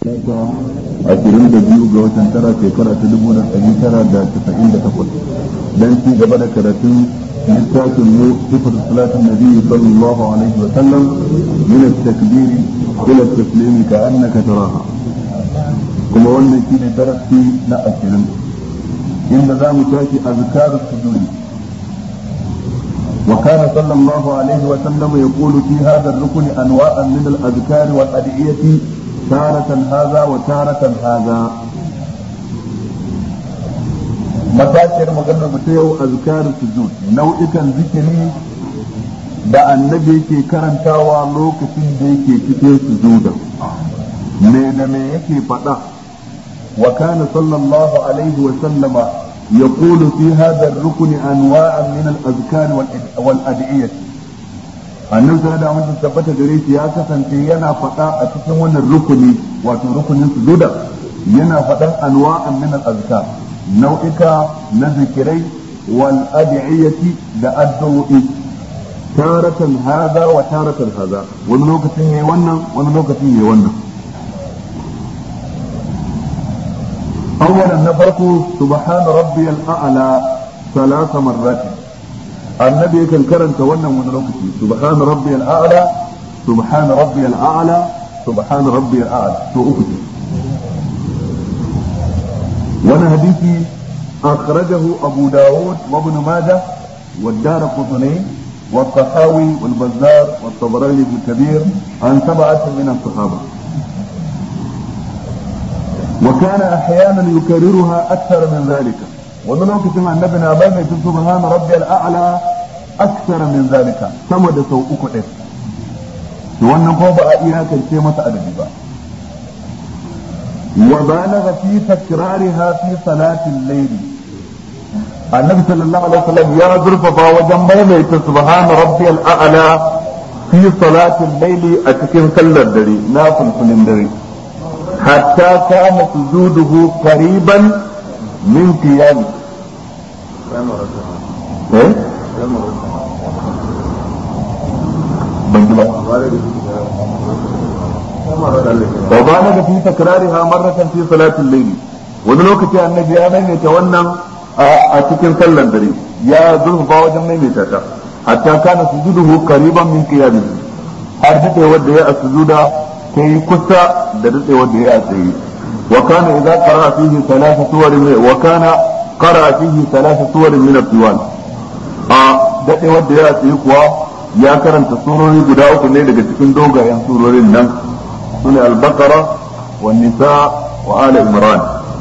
22 ga watan tara shekara ta 1998 dan ci gaba da karatun littafin mu sifar salatin nabi sallallahu alaihi wa sallam min at-takbir ila at-taslim ka annaka taraha kuma wannan shine darasi na 20 inda zamu tashi azkarus sujudi وكان صلى الله عليه وسلم يقول في هذا الركن انواعا من الاذكار والادعيه تارة هذا وتارة هذا متاكر مغنى متيو اذكار السجود nau'ikan zikiri da annabi yake karantawa lokacin da yake cikin sujuda me da me yake faɗa wa kana sallallahu alaihi wa sallama يقول في هذا الركن انواعا من الاذكار والادعيه annabi sallallahu alaihi wasallam tabbata gare shi ya kasance yana faɗa a cikin wannan rukuni wato rukunin sujuda yana faɗan anwa'an min al-azkar nau'ika na zikirai wal ad'iyati da addu'o'i taratan hadha wa taratan hadha wani lokacin yayi wannan wani lokacin yayi wannan أولا نفرق سبحان ربي الأعلى 3 مرات النبي كان كرن تونا ونركتي سبحان ربي الأعلى سبحان ربي الأعلى سبحان ربي الأعلى سوءكتي وانا حديثي أخرجه أبو داود وابن ماجه والدار قطني والطحاوي والبزار والطبراني في الكبير عن 7 من الصحابة وكان احيانا يكررها اكثر من ذلك ومن وقت ما النبي نابل سبحان ربي الاعلى اكثر من ذلك كما da sau uku din to wannan ko ba a iya kace masa adadi ba wa balagha fi takrariha fi salati al-layl annabi sallallahu alaihi wasallam ya zurfafa wajen maimaita subhana rabbi al-a'la fi salati al-layl a cikin sallar dare na fulfulin dare حتى كان سجوده قريبا من قيامه وبالغ في تكرارها مرة في صلاة الليل ودلوك النبي آمن يتونم أتكن صلى الدري يا ذو فاوجا من يتاتا حتى كان سجوده قريبا من قيامه أرجت يودي السجود كي كسا درس ودي أتي وكان إذا قرأ فيه 3 سور وكان قرأ فيه 3 سور من الديوان دقي ودي أتي كوا يا كرنت سوروري guda uku ne daga cikin dogayen surorin nan sune al-baqara wan-nisa wa ala imran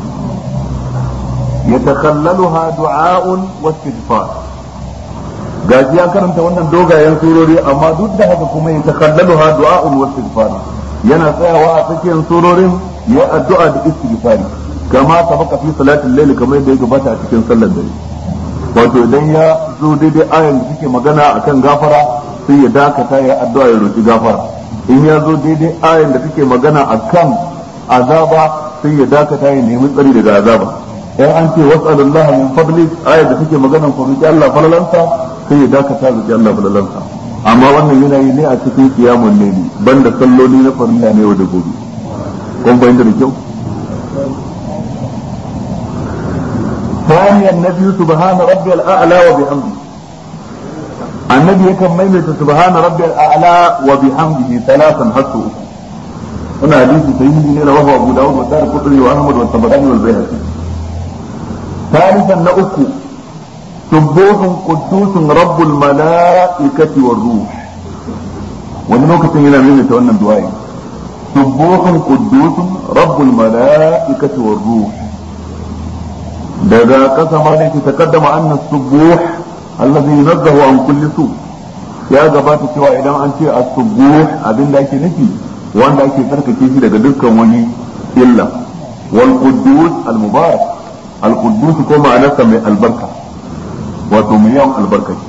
yatakhallaluha du'a'un wa istighfar gaji ya karanta wannan dogayen surori amma duk da haka kuma yatakhallaluha du'a'un wa istighfar yana tsayawa a tsakiyar surorin ya addu'a da istighfari kama sabaka fi salatul layl kamar yadda ya gabata a cikin sallar dare wato idan ya zo daidai ayan da suke magana akan gafara sai ya dakata ya addu'a ya roki gafara in ya zo daidai ayan da suke magana akan azaba sai ya dakata ya nemi tsari daga azaba in an ce was'alullaha min fadli ayan da suke magana ko roki Allah falalansa sai ya dakata roki Allah falalansa amma wannan yana yi ne a cikin kiyamun ne banda salloli na farilla ne da gobe kun bayyana da kyau ثانيا النبي سبحان ربي الاعلى وبحمده النبي يكن ميمت سبحان ربي الاعلى وبحمده 3 حتى هنا حديث سيدنا رواه ابو داود والدار قطري واحمد والطبراني والبيهقي ثالثا نأكو سبوح قدوس رب الملائكة والروح ونوكة هنا من يتوانا الدعاء سبوح قدوس رب الملائكة والروح daga kasa ma ne ta kaddama annas subuh allazi yunazzahu an kulli su ya gabata cewa idan an ce as-subuh abinda ake nufi wanda ake tsarkake shi daga dukkan wani illa wal quddus al mubarak al quddus ko ma'anarsa mai albarka wato mai yawan albarkaci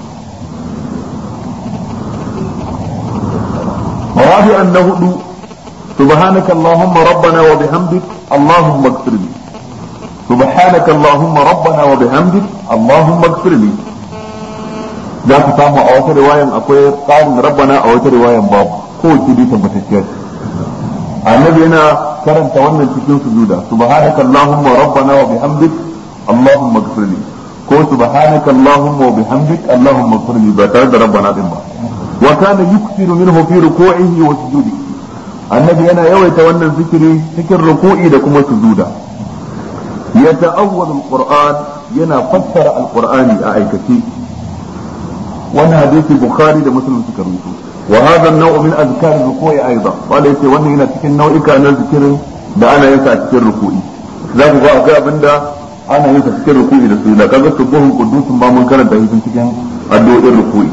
rabi'an na hudu subhanaka allahumma rabbana wa bihamdik allahumma ighfirli subhanaka allahumma rabbana wa bihamdik allahumma ighfirli za ku samu a wata riwayan akwai tsarin rabbana a wata riwayan babu ko wace dai tabbatacciya annabi yana karanta wannan cikin sujuda subhanaka allahumma rabbana wa bihamdik allahumma ighfirli ko subhanaka allahumma wa bihamdik allahumma ighfirli ba tare da rabbana din ba wa kana yuksiru minhu fi ruku'ihi wa sujudihi annabi yana yawaita wannan zikiri cikin ruku'i da kuma sujuda yata'awwalu alquran yana fassara alqur'ani a aikace wannan hadisi bukhari da muslim suka rubuta wa hadha an-naw' min azkar ar-ruku'i aidan wala yace wannan yana cikin nau'ika na zikirin da ana yin sa a cikin ruku'i za ku ga akwai abinda ana yin sa cikin ruku'i da sujuda kaga subuhun qudusun ba mun karanta shi cikin addu'o'in ruku'i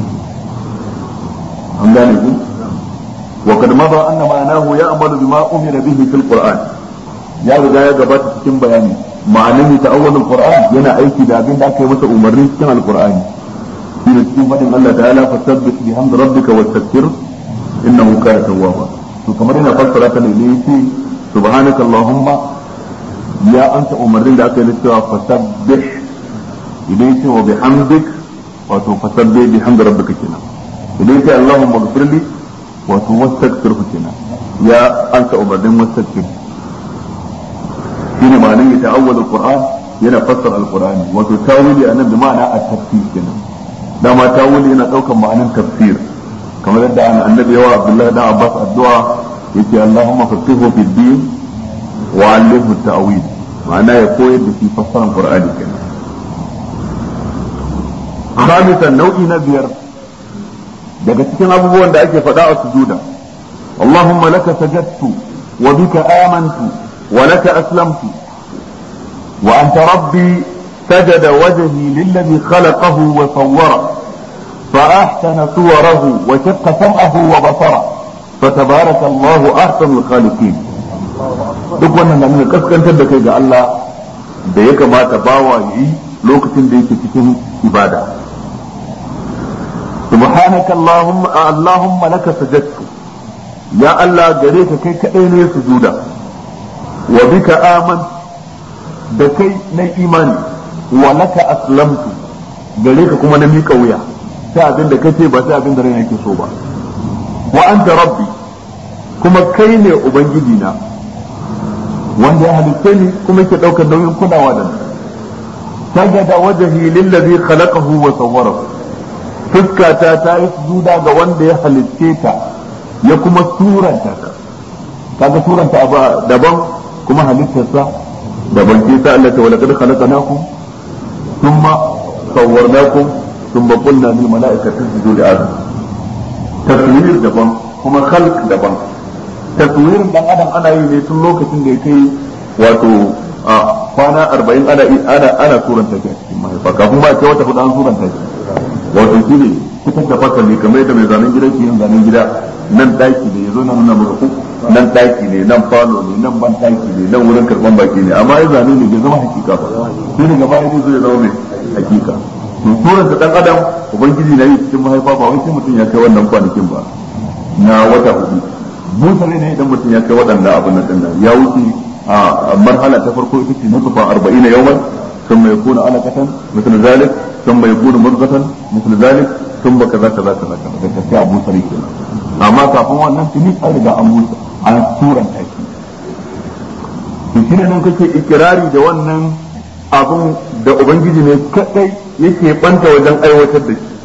an gane ku wa kad madha anna ma'anahu ya'malu bima umira bihi fil qur'an ya riga ya gabata cikin bayani ma'anin ta'awwalul qur'an yana aiki da abin da aka yi masa umarni cikin alqur'ani shine cikin fadin Allah ta'ala fasabbih bihamdi rabbika wastaghfir innahu kana tawwaba to kamar yana fassara ta ne yace subhanaka allahumma ya anta umarnin da aka yi cewa fasabbih idan yace wa bihamdik wato fasabbih bihamdi rabbika kenan idan yace allahumma ighfirli wato wastaghfir kenan ya anta umarnin wastaghfir shine ma'anar ya ta'awwal al-Qur'an yana fassara al-Qur'ani wato tawili anan da ma'ana at-tafsir kenan dama tawili yana daukan ma'anar tafsir kamar yadda annabi yawa Abdullah da Abbas addu'a yace Allahumma faqihu fid din wa 'allimhu at-ta'wil ma'ana ya koyar da shi fassarar Qur'ani kenan khamisan nau'i na biyar daga cikin abubuwan da ake faɗa a sujuda Allahumma laka sajadtu wa bika amantu ولك أسلمت وأنت ربي سجد وجهي للذي خلقه وصوره فأحسن صوره وشق سمعه وبصره فتبارك الله أحسن الخالقين duk wannan na nuna kaskantar da kai ga Allah da ya kamata bawa yi lokacin da yake cikin ibada subhanaka allahumma laka sajadtu ya Allah gare ka kai kadai ne sujuda wa bika aman da kai na imani wa laka aslamtu gare ka kuma na mika wuya sai abin da kace ba sai abin da raina yake so ba wa anta rabbi kuma kai ne ubangiji na wanda ya halitta ni kuma yake daukar nauyin kulawa da ni sajada wajhi lillazi khalaqahu wa sawwarahu fuskata ta yi sujuda ga wanda ya halitte ta ya kuma suranta ta kaga suranta ba daban kuma halittarsa daban ke sa Allah ta wala kad khalaqnakum thumma sawwarnakum thumma qulna lil mala'ikati isjudu li adam taswir daban kuma khalq daban taswirin dan adam ana yi ne tun lokacin da yake wato a kwana 40 ana suranta shi a cikin mahaifa kafin ma ce wata hudu an suranta shi wato shi ne fitar da fasali kamar yadda mai zanen gida ke yin zanen gida nan daki ne yazo nan nuna maka nan daki ne nan falo ne nan ban daki ne nan wurin karban baki ne amma ya zane ne bai zama hakika ba sai daga baya ne zai zama mai hakika to suran ta dan adam ubangiji na yi cikin mahaifa ba wai sai mutum ya kai wannan kwanakin ba na wata hudu busa ne idan mutum ya kai waɗanda abin nan din ya wuce a marhala ta farko ita ce nutfa 40 yawman ثم يكون علقة مثل ذلك ثم يكون مضغة مثل ذلك ثم كذا كذا كذا كذا كذا أبو سريك أما كافون wannan tuni an riga an musa an suran taki to shine nan kake ikirari da wannan abun da ubangiji ne kadai yake banta wajen aiwatar da shi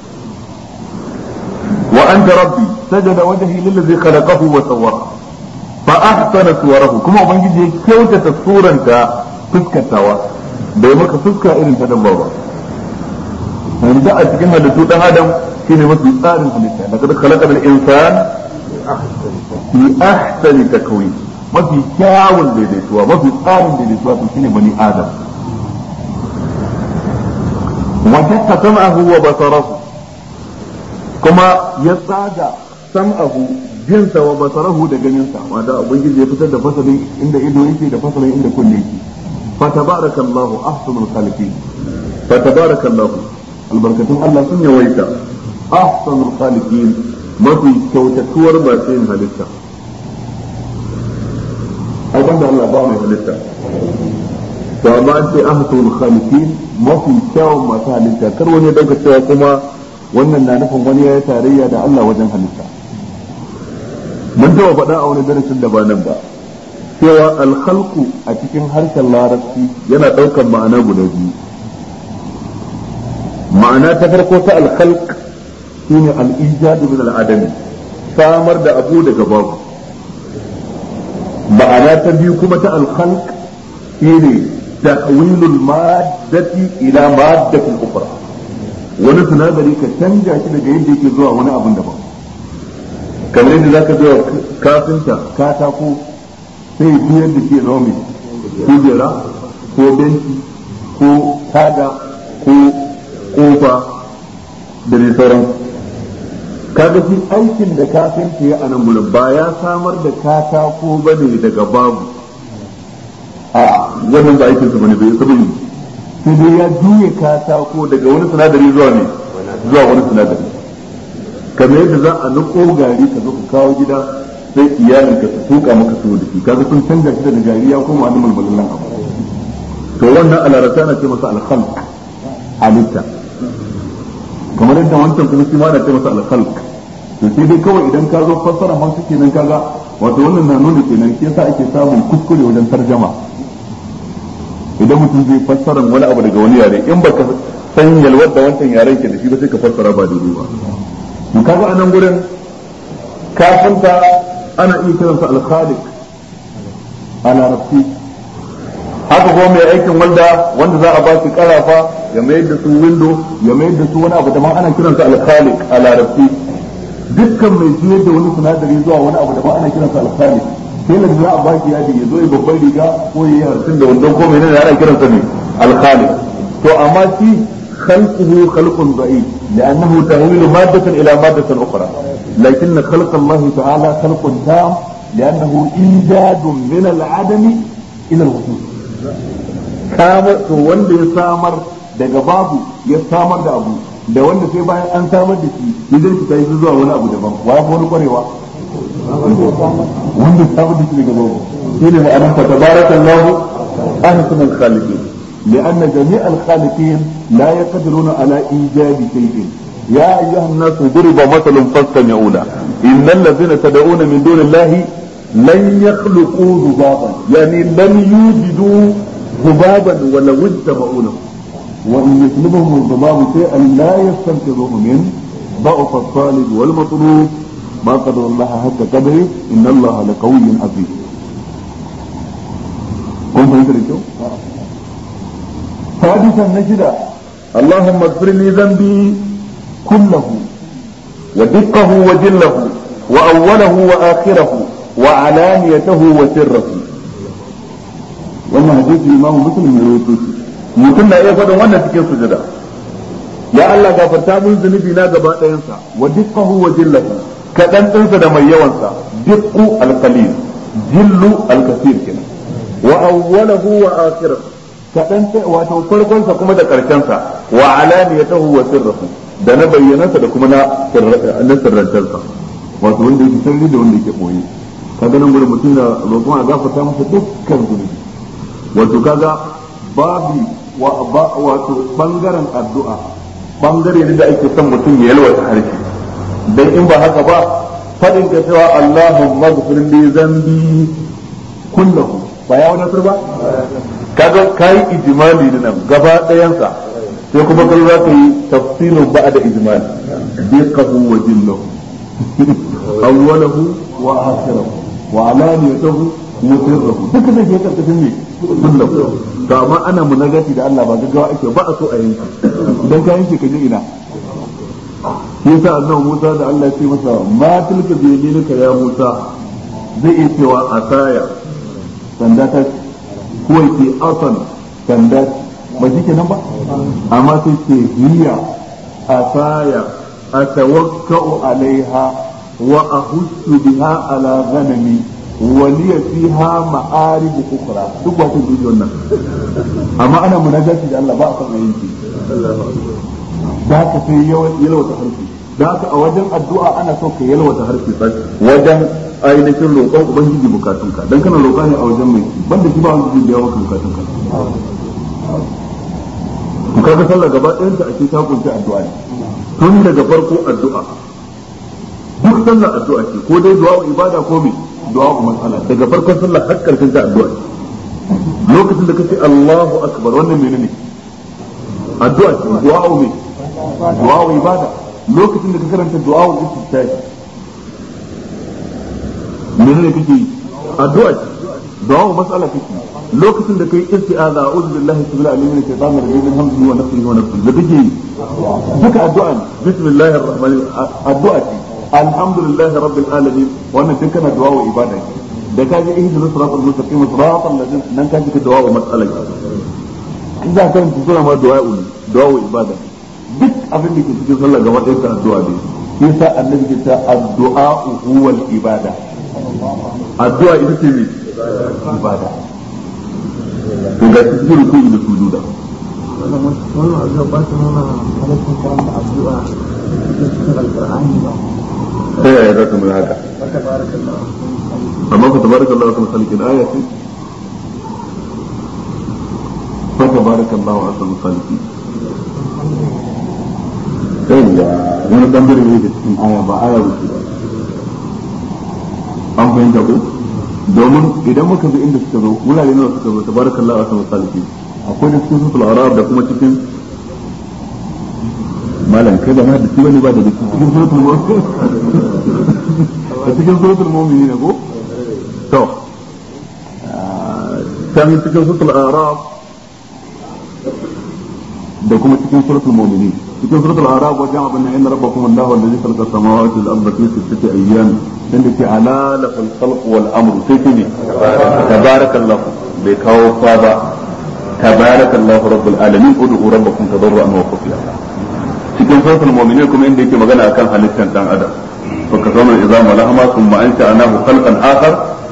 wa anta rabbi sajada wajhi lillazi khalaqahu wa sawwara fa ahsana suwarahu kuma ubangiji ya kyautata suranta fuskatawa bai maka fuska irin ta dabba ba yanzu a cikin halittu dan adam shine mafi tsarin halitta daga khalaqal insan fi ahsani takwin mafi kyawun daidaituwa mafi tsarin daidaituwa to shine bani adam wa shaqqa sam'ahu wa basarahu kuma ya tsaga sam'ahu jinsa wa basarahu da ganinsa wanda ubangiji ya fitar da fasalin inda ido yake da fasalin inda kunne yake فتبارك الله أحسن الخالقين فتبارك الله البركة الله سنة ويتا أحسن الخالقين ما في كوتكور باسين هلتا أبدا الله بامي هلتا فما أنت أحسن الخالقين ما في كاو ما هلتا كروني دوك التواكما wannan na nufin wani ya yi tarayya da Allah wajen halitta mun taɓa faɗa a wani darasin da ba nan ba cewa alkhalqu a cikin harshen larabci yana ɗaukar ma'ana guda biyu. ma'ana ta farko ta alkhalq shine al-ijad min al-adam, samar da abu daga babu. ma'ana ta biyu kuma ta alkhalq shine tahwilul maddati ila maddatin ukhra, wani sinadari ka canja shi daga yadda yake zuwa wani abun daban. kamar yadda zaka zo kafinta katako sai biyar da ke zama mai kujera ko benci ko taga ko kofa da dai sauran. kaga shi aikin da kafinta ya anan gurin ba ya samar da katako bane daga babu, a wannan ba aikin su bane bai saboda sai dai ya juye katako daga wani sinadari zuwa ne zuwa wani sinadari. kamar yadda za a nuko gari ka zo ka kawo gida sai iyalin ka su tuka maka su da shi kaga sun canza shi daga gari ya koma wani mulmulan abu. to wannan alarata na ce masa al-khalq, halitta. kamar yadda wancan kuma shi ma na ce masa al-khalq. to sai dai kawai idan ka zo fassara hausa kenan kaga wato wannan na nuna kenan shi yasa ake samun kuskure wajen tarjama. idan mutum zai fassara wani abu daga wani yare in baka san yalwar da wancan yaren ke da shi ba sai ka fassara ba daidai ba. to kaga anan gurin kafinta ana iya kiransa al-khaliq a larabci. haka kuma mai aikin wanda za a ba shi karafa ya mayar da su window ya mayar da su wani abu daban ana kiransa al-khaliq a larabci. dukkan mai juyar da wani sinadari zuwa wani abu daban ana kiransa al-khaliq. sai da za a ba shi yadi ya zo ya babbar riga ko ya yi harsun da wandon ko mai ana kiransa ne al-khaliq. to amma shi خلقه خلق ضعيف لأنه تحويل مادة إلى مادة أخرى، لكن خلق الله تعالى خلق تام لأنه إيجاد من العدم إلى الوجود. كامل wanda ya samar daga babu ya samar da abu da wanda sai bayan an samar da shi idan shi kai zuwa wani abu daban wa ya wani kwarewa wanda samar da shi daga babu shine ma'anar fa tabarakallahu ahsanul khaliqin. لأن جميع الخالقين لا يقدرون على إيجاد شيء. يا أيها الناس ضرب مثل فاستمعوا له إن الذين تدعون من دون الله لن يخلقوا ذبابا، يعني لن يوجدوا ذبابا ولو اجتمعوا له وإن يسلبهم الذباب شيئا لا يستنقذوه منه ضعف الطالب والمطلوب ما قدر الله حق قدره إن الله لقوي عزيز. قم فهمت ثالثا نجد اللهم اغفر لي ذنبي كله ودقه وجله وأوله وآخره وعلانيته وسره. wannan hadisi imamu muslim ya rawaito shi. mutum na iya faɗin wannan cikin sujada, ya Allah gafarta mun zunubi na gaba ɗayansa wa diqqahu wa jillahu, kaɗan ɗinsa da mai yawansa, diqqu al-qalil jillu al-kathir kenan, wa awwalahu wa akhirahu, kaɗan wato farkonsa kuma da ƙarshensa, wa alaniyatahu wa sirruhu, da na bayyanansa da kuma na sirrantarsa, wato wanda yake sirri da wanda yake boye. kaga nan gurin mutum da roƙon a gafarta masa dukkan zunubi. wato kaga babi wato bangaren addu'a bangare ne da ake son mutum ya yalwata harshe, dan in ba haka ba fadin ka cewa Allahumma ighfir li dhanbi kullahu ba ya wadatar ba. kaga kai ijmali ne nan gaba ɗayansa, sai kuma kai za ka yi tafsilun ba'da ijmali biqahu wa jillahu awwalahu wa akhirahu wa alaniyatahu wa sirruhu, duka da ke karkashin ne kullahu. to amma ana munagati da Allah ba gaggawa ake ba a so a yanki, idan ka yanke ka je ina. yasa annabi Musa da Allah ya ce masa ma tilka bi yaminika ya Musa, zai iya cewa asaya sanda ta ko yake asan sanda ba shi kenan ba, amma sai ce hiya asaya atawakkau alaiha wa ahussu biha ala ghanami wa liya fiha ma'arib ukhra, duk wata dujon nan. amma ana munajati da Allah ba a san yanki, da ka sai yalwata harfi. da haka a wajen addu'a ana so ka yalwata harfi wajen ainihin roƙon ubangiji bukatunka, dan kana roƙa ne a wajen mai banda shi ba wanda zai biya maka bukatunka. to kaga sallah gaba ɗayan ta ake ta kunshi addu'a ne, tun daga farko addu'a duk sallar addu'a ce ko dai du'a ibada ko me du'a mas'ala daga farkon sallar har karshen ta addu'a ce lokacin da kace Allahu akbar wannan menene addu'a ce du'a me du'a ibada lokacin da ka karanta du'a istiftahi menene kake yi addu'a ce du'a mas'ala kake lokacin da kai isti'aza a'udhu billahi sabila alim min shaytanir rajim min hamzihi wa nafthihi wa nafthihi da kake yi duka addu'a ne bismillahir rahmanir addu'a ce alhamdulillahi rabbil alamin wannan duk kana du'a wa ibada ne da ka ji ihdinas siratal mustaqim siratal ladzina nan ka ji du'a wa mas'ala in za ka karanta sura ma du'a wa ibada duk abin da ke cikin sallah gaba ɗaya ta addu'a ne yasa annabi ke ta addu'a huwa al-ibada addu'a ita ce ne ibada to ga cikin rukuni da sujuda wannan addu'a ba ta nuna halaccin karanta addu'a cikin alqur'ani ba sai ya zata mun haka amma fa tabarakallahu wa salikin aya ce fa tabarakallahu wa salikin yawa wani bangare ne da cikin aya ba aya ba an fahimta ko domin idan muka bi inda suka zo wurare nawa suka zo tabarakallahu wa salikin akwai da cikin suratul arab da kuma cikin malam kai da ma da shi bane ba da cikin suratul mu'min da cikin suratul mu'minin ko to sai cikin suratul arab da kuma cikin suratul mu'minin cikin suratul arab wajen abin nan inna rabbakum allahu alladhi khalaqa as-samawati wal arda fi sittati ayyam dan da ke ala lafal khalq wal amru sai ne tabarakallahu bai kawo fa ba tabarakallahu rabbul alamin ud'u rabbakum tadarruan wa khufiya cikin suratul mu'minin kuma inda yake magana akan halittar dan adam fa kasawna idza malahama thumma anta anahu khalqan akhar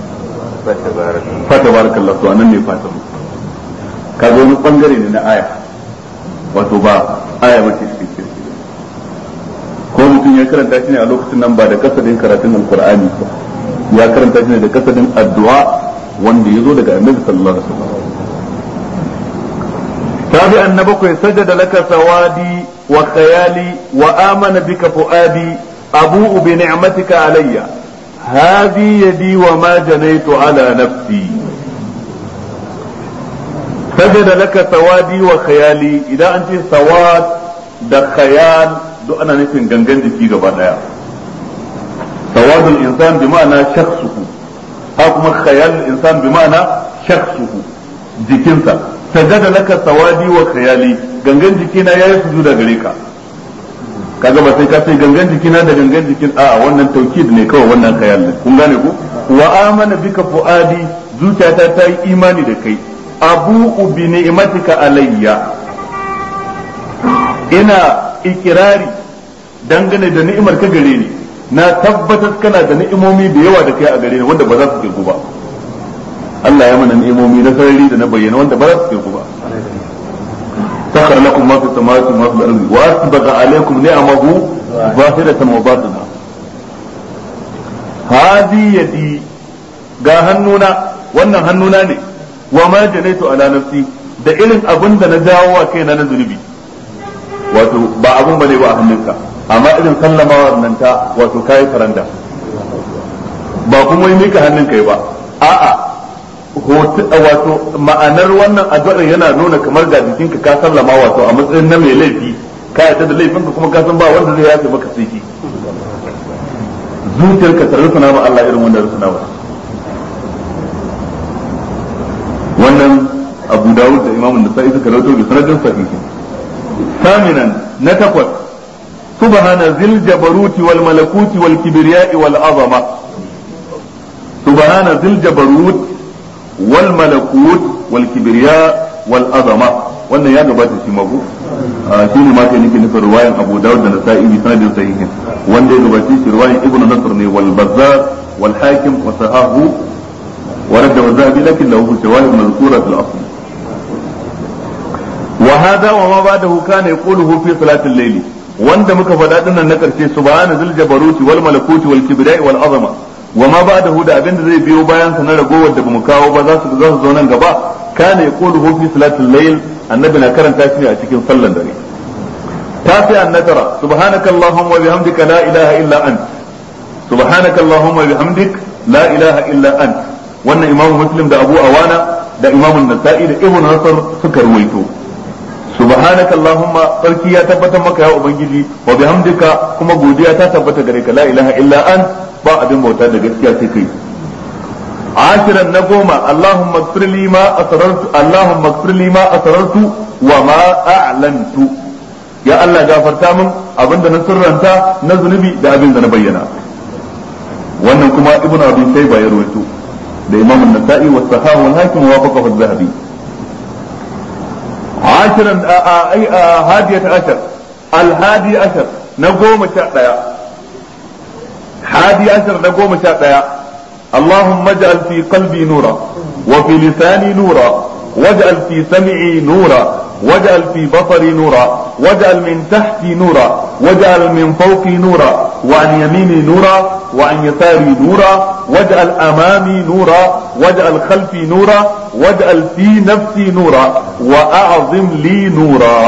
fa tabarakallahu to anan ne fata ka zo wani bangare ne na aya wato ba aya bace cikin ko mutum ya karanta shi ne a lokacin nan ba da kasadin karatun alqur'ani ba ya karanta shi ne da kasadin addu'a wanda yazo daga annabi sallallahu alaihi wasallam tabi annabaka sajada laka sawadi wa khayali wa amana bika fuadi abu'u bi ni'matika alayya hadi yadi wa ma janaytu ala nafsi sajada laka sawadi wa khayali idan an ce sawad da khayal duk ana nufin gangan jiki gaba daya sawadul insan bi ma'ana shakhsuhu ha kuma khayal insan bi ma'ana shakhsuhu jikinsa sajada laka sawadi wa khayali gangan jikina yayi sujuda gare ka kaga ba sai ka ce gangan jikina da gangan jikin a wannan taukid ne kawai wannan khayal ne kun gane ko wa amana bika fuadi zuciyata ta yi imani da kai abu bi ni'matika alayya ina ikirari dangane da ni'imar ka gare ni na tabbatar kana da ni'imomi da yawa da kai a gare ni wanda ba za su kirgu ba Allah ya mana ni'imomi na sarari da na bayyana wanda ba za su kirgu ba sakhar lakum ma fi samawati wa ma fil ardi wa asbagha alaykum ni'amahu zahiratan wa batina hadi yadi ga hannuna wannan hannuna ne wa ma janaitu ala nafsi da irin abin da na jawo wa kaina na zunubi wato ba abun bane ba a hannunka amma irin sallamawar nan ta wato kai faranda ba kuma yi mika hannunka ba a'a wato ma'anar wannan addu'ar yana nuna kamar ga jikinka ka sallama wato a matsayin na mai laifi ka yarda da laifinka kuma ka san ba wanda zai yafe maka sai ki zuciyarka ta rusuna ma Allah irin wanda rusuna ba wannan Abu Dawud da Imam Nasa'i suka rawaito bi sanadin sahihi ثامنا نتقل سبحان ذي الجبروت والملكوت والكبرياء والعظمة سبحان ذي الجبروت والملكوت والكبرياء والعظمة wannan ya gabata shi mabu shi ne mata nake nufin riwayan Abu Dawud da Nasa'i bi sanadin sahihin wanda ya gabata shi riwayan Ibn Nasr ne wal Bazzar wal Hakim wa sahahu wa radda wa zahabi lakin lahu shawahid mazkura fil asl وهذا وما بعده كان يقوله في صلاة الليل wanda muka faɗa dinnan na karshe subhana zil jabaruti wal malakuti wal kibriya wal azama wama ba'dahu da abinda zai biyo bayan sa na ragowar da bamu kawo ba za su zo nan gaba kana yaquluhu fi salatil layl annabi na karanta shi ne a cikin sallan dare tafi annatara subhanaka allahumma wa bihamdika la ilaha illa ant subhanaka allahumma bihamdik la ilaha illa ant wannan imamu muslim da abu awana da imamu nasa'i da ibn nasr suka ruwaito subhanaka allahumma sarki ya tabbatar maka ya ubangiji wa bihamdika kuma godiya ta tabbata gare ka la ilaha illa ant ba abin bauta da gaskiya sai kai عاشرا نقوم اللهم اغفر لي ما أسررت اللهم اغفر لي ما أسررت وما أعلنت يا الله غفرتا من أبن نسرنتا نزنبي دا أبن نبينا wannan kuma ibnu abi shayba ya rawaito da imam an-nasa'i wa sahahu wal hakim wa wafaqahu az-zahabi ashiran hadiyat ashar al-hadi ashar na 11 hadi ashar na 11 اللهم اجعل في قلبي نورا وفي لساني نورا واجعل في سمعي نورا واجعل في بصري نورا واجعل من تحتي نورا واجعل من فوقي نورا وعن يميني نورا وعن يساري نورا واجعل امامي نورا واجعل خلفي نورا واجعل في نفسي نورا واعظم لي نورا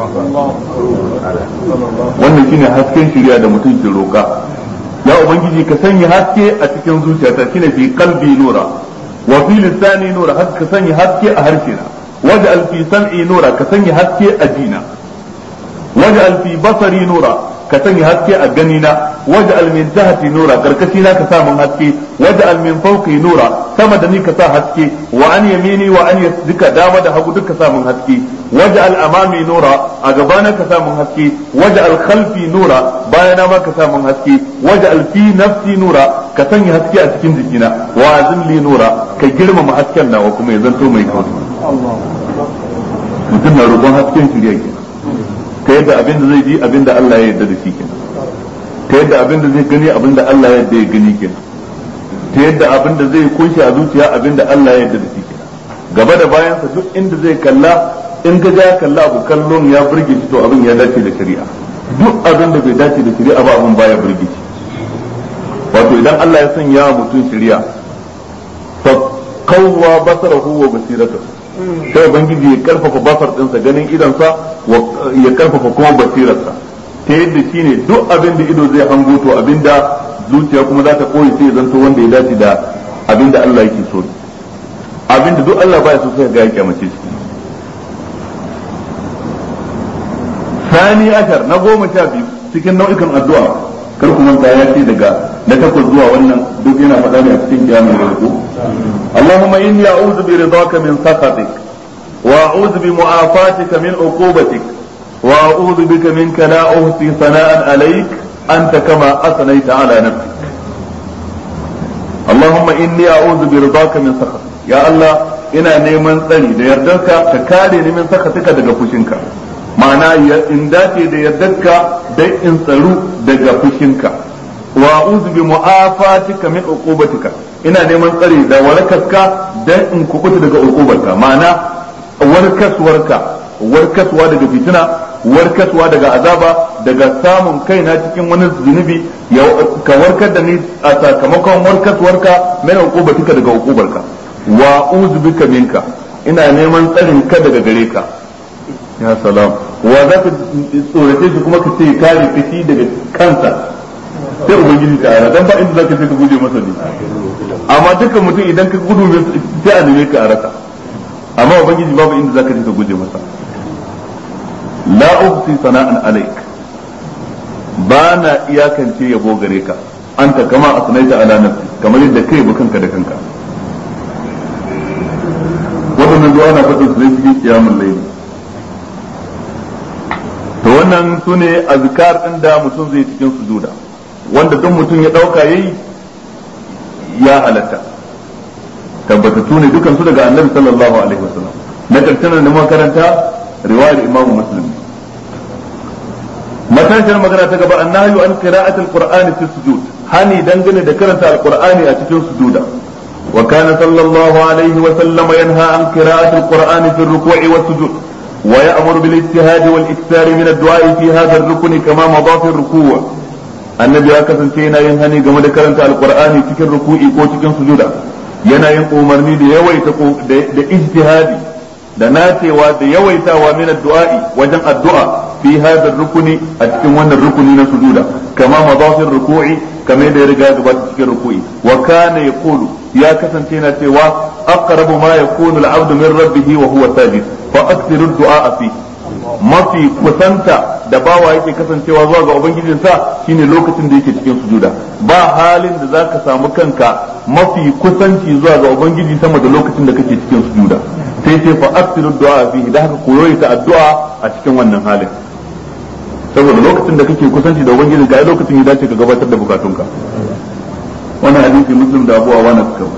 wannan shine hasken shirya da mutum ke roka ya ubangiji ka sanya haske a cikin zuciyata shine fi qalbi nura wa fi lisani nura haka ka sanya haske a harshena waj'al fi sam'i nura ka sanya haske a jina waj'al fi basari nura ka sanya haske a ganina waj'al min tahti nura karkashi na ka sa mun haske waj'al min fawqi nura sama da ni ka sa haske wa an yamini wa an duka dama da hagu duka sa mun haske waj'al amami nura a gabana ka sa mun haske waj'al khalfi nura bayana ma ka sa mun haske waj'al fi nafsi nura ka sanya haske a cikin jikina wa azim li nura ka girmama hasken nawa kuma ya zanto mai kauri mutum na roƙon hasken shirya kenan ta yadda abin da zai ji abin da Allah ya yarda da shi kenan ta yadda abin da zai gani abin da Allah ya yarda ya gani kenan ta yadda abin da zai kunshi a zuciya abin da Allah ya yarda da shi kenan gaba da bayansa duk inda zai kalla in ga ya kalla abu kallon ya burge shi to abin ya dace da shari'a duk abin da bai dace da shari'a ba abin baya burge shi wato idan Allah ya sanya mutum shari'a fa qawwa basarahu wa basiratahu sai ubangiji ya karfafa basar dinsa ganin idansa ya karfafa kuma basirarsa ta yadda shine duk abin da ido zai hango to abin da zuciya kuma za ta koyi sai zanto wanda ya dace da abin da Allah yake so abin da duk Allah baya so sai ga ya kyamace shi sani ashar na 12 cikin nau'ikan addu'a kar ku manta ya ce daga na 8 zuwa wannan duk yana faɗa ne a cikin kiyamar yau اللهم إني أعوذ برضاك من سخطك وأعوذ بمعافاتك من عقوبتك وأعوذ بك منك لا أحصي ثناء عليك أنت كما أثنيت على نفسك اللهم إني أعوذ برضاك من سخطك يا الله ina neman tsari da yardarka ka kare ni min sakatika daga fushinka ma'ana in dace da yardarka dai in tsaru daga fushinka wa a'udhu bi mu'afatika min uqubatika ina neman tsari da warkarka dan in kubuta daga uqubarka ma'ana warkaswa daga fitina warkaswa daga azaba daga samun kaina cikin wani zunubi ka warkar da ni a sakamakon warkaswarka min uqubatika daga uqubarka wa a'udhu bika minka ina neman tsarin ka daga gare ka ya salam wa zaka tsorace shi kuma ka ce kare kashi daga kansa sai ubangiji ta ara dan ba inda zaka ce ka guje masa ne amma dukkan mutum idan ka gudu sai a neme ka a rasa amma ubangiji babu inda zaka ce ka guje masa la uhsi sana'an alaik ba na iyakance yabo gare ka anta kama asnaita ala nafsi kamar yadda kai ba kanka da kanka wannan zuwa na fadin su ne cikin kiyamul layli to wannan sune azkar din da mutum zai cikin sujuda wanda duk mutum ya dauka yayi ya halatta tabbatattu ne dukan su daga annabi sallallahu alaihi wasallam na karshen da makaranta riwayar imamu muslim matashiyar magana ta gaba annahyu an qira'atil qur'ani fi sujud hani dangane da karanta alqur'ani a cikin sujuda wa kana sallallahu alaihi wa sallam yanha an qira'atil qur'ani fi ar-ruku'i was sujud wa ya'muru bil ijtihad wal ikthar min ad-du'a fi hadha ar-rukn kama madaf ar-ruku' annabi ya kasance yana yin hani game da karanta alqur'ani cikin ruku'i ko cikin sujuda yana yin umarni da yawaita da ijtihadi da nacewa da yawaitawa min addu'a'i wajen addu'a fi hadha rukuni a cikin wannan rukuni na sujuda kama madafir ruku'i kamar da ya riga gabata cikin ruku'i wa kana yaqulu ya kasance yana cewa aqrabu ma yakunu al-'abdu min rabbih wa huwa sajid fa akthiru ad-du'a fi mafi kusanta da bawa yake kasancewa zuwa ga ubangijinsa shine lokacin da yake cikin sujuda ba halin da zaka samu kanka mafi kusanci zuwa ga ubangiji sama da lokacin da kake cikin sujuda sai ce fa akthiru ad-du'a fi da haka koyo ta addu'a a cikin wannan halin saboda lokacin da kake kusanci da ubangiji ga lokacin ya dace ka gabatar da bukatunka wannan hadisi muslim da abu awana suka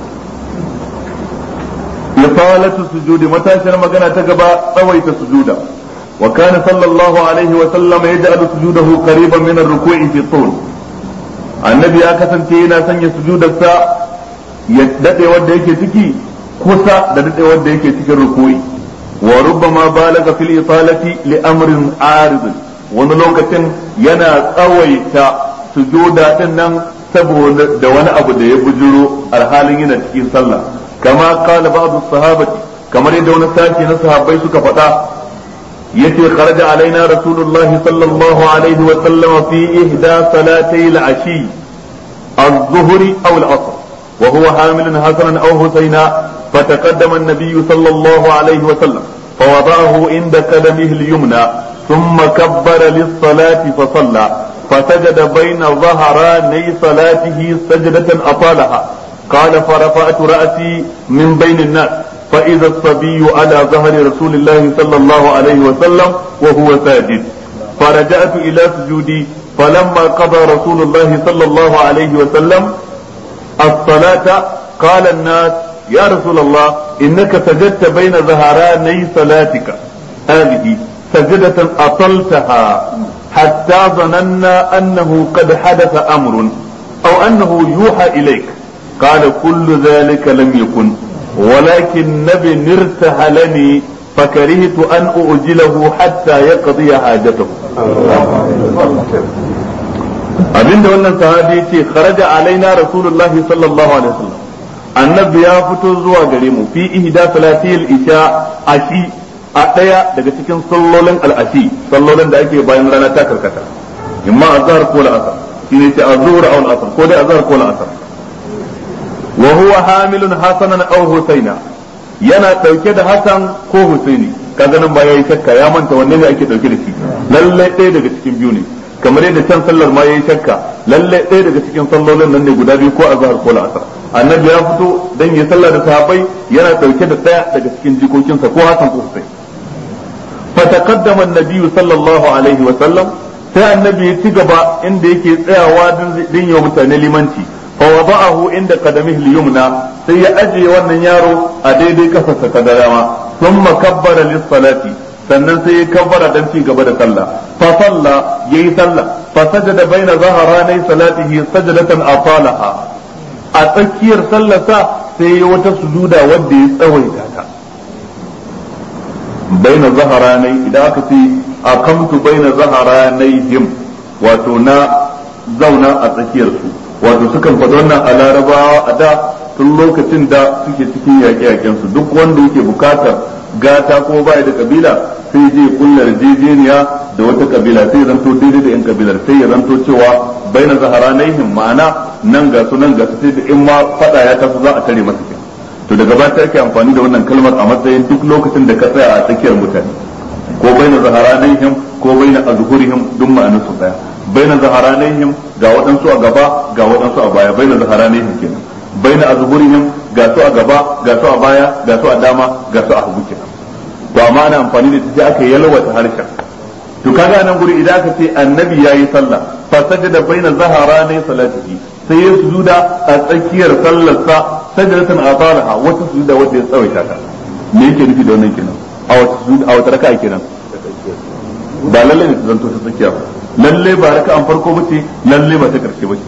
ifalatu sujudi matashiyar magana ta gaba tsawaita sujuda wa kana sallallahu alaihi wa sallam yaj'alu sujudahu qariban min ar-ruku'i fi tul annabi ya kasance yana sanya sujudarsa ya dade wanda yake ciki kusa da dade wanda yake cikin ruku'i wa rubbama balaga fil italati li amrin arid wani lokacin yana tsawaita sujuda din nan saboda da wani abu da ya bujuro alhalin yana cikin sallah kama qala ba'd as-sahabati kamar yadda wani sashi na sahabbai suka faɗa yace kharaja alaina rasulullahi sallallahu alaihi wa sallam fi ihda salatay al-ashi az-zuhri aw al-'asr wa huwa hamilun hasanan aw husayna fataqaddama an-nabiy sallallahu alaihi wa sallam فوضعه عند قدمه اليمنى ثم كبر للصلاة فصلى فسجد بين ظهراني صلاته سجدة أطالها قال فرفعت رأسي من بين الناس فإذا الصبي على ظهر رسول الله صلى الله عليه وسلم وهو ساجد فرجعت إلى سجودي فلما قضى رسول الله صلى الله عليه وسلم الصلاة قال الناس يا رسول الله إنك سجدت بين ظهراني صلاتك هذه سجدة أطلتها حتى ظننا أنه قد حدث أمر أو أنه يوحى إليك قال كل ذلك لم يكن ولكن نبي ارتحلني فكرهت أن أؤجله حتى يقضي حاجته abinda wannan sahabi yace kharaja alaina rasulullahi sallallahu alaihi wasallam annabi ya fito zuwa gare mu fi ihda salatil isha ashi a daya daga cikin sallolin al-ashi sallolin da ake bayan rana ta karkata imma azhar ko al-asr shine ce azhur aw al-asr ko dai azhar ko al-asr wa huwa hamilun hasanan aw husaina yana dauke da hasan ko husaini kaga nan ba yayi shakka ya manta wanne ne ake dauke da shi lalle ɗaya daga cikin biyu ne kamar yadda can sallar ma yayi shakka lalle ɗaya daga cikin sallolin nan ne guda biyu ko azhar ko al-asr annabi ya fito dan ya sallah da sahabbai yana dauke da ɗaya daga cikin jikokinsa ko hasan ko husaini فتقدم النبي صلى الله عليه وسلم sai annabi ya ci gaba inda yake tsayawa din yau mutane limanci fa wada'ahu inda qadamihi al-yumna sai ya ajiye wannan yaro a daidai kafarsa ta dama thumma kabbara lis-salati sannan sai ya kabbara dan ci gaba da sallah fa salla yayi sallah fa sajada baina zaharanai salatihi sajdatan atalaha a tsakiyar sallarsa sai ya wata sujuda wanda ya tsawaita ta baina zaharanai idan aka ce akamtu baina zaharanayhim wato na zauna a tsakiyar su wato sukan faɗi wannan a larabawa a da tun lokacin da suke cikin yaƙe-yaƙen su duk wanda yake bukatar gata ko baya da kabila sai je kullar jejeniya da wata kabila sai zanto daidai da yan kabilar sai ya zanto cewa baina zaharanayhim ma'ana nan ga su nan ga su sai da in ma faɗa ya taso za a tare masa kenan to daga ba ta ake amfani da wannan kalmar a matsayin duk lokacin da ka tsaya a tsakiyar mutane ko baina zaharanihim ko baina azhurihim duk ma'anar su daya baina zaharanihim ga waɗansu a gaba ga waɗansu a baya baina zaharanihim kenan baina azhurihim ga su a gaba ga su a baya ga su a dama ga su a hagu kenan to amma ana amfani da ita aka yalwata harshen to kaga nan guri idan aka ce annabi yayi sallah fa sajada baina zaharanai salatihi sai ya sujuda a tsakiyar sallarsa sajadatan atalaha wata sujuda wanda ya tsawaita ta me yake nufi da wannan kenan a wata sujuda a wata raka'a kenan ba lalle ne ta zanto ta tsakiya ba lalle ba raka'an farko bace lalle ba ta karshe bace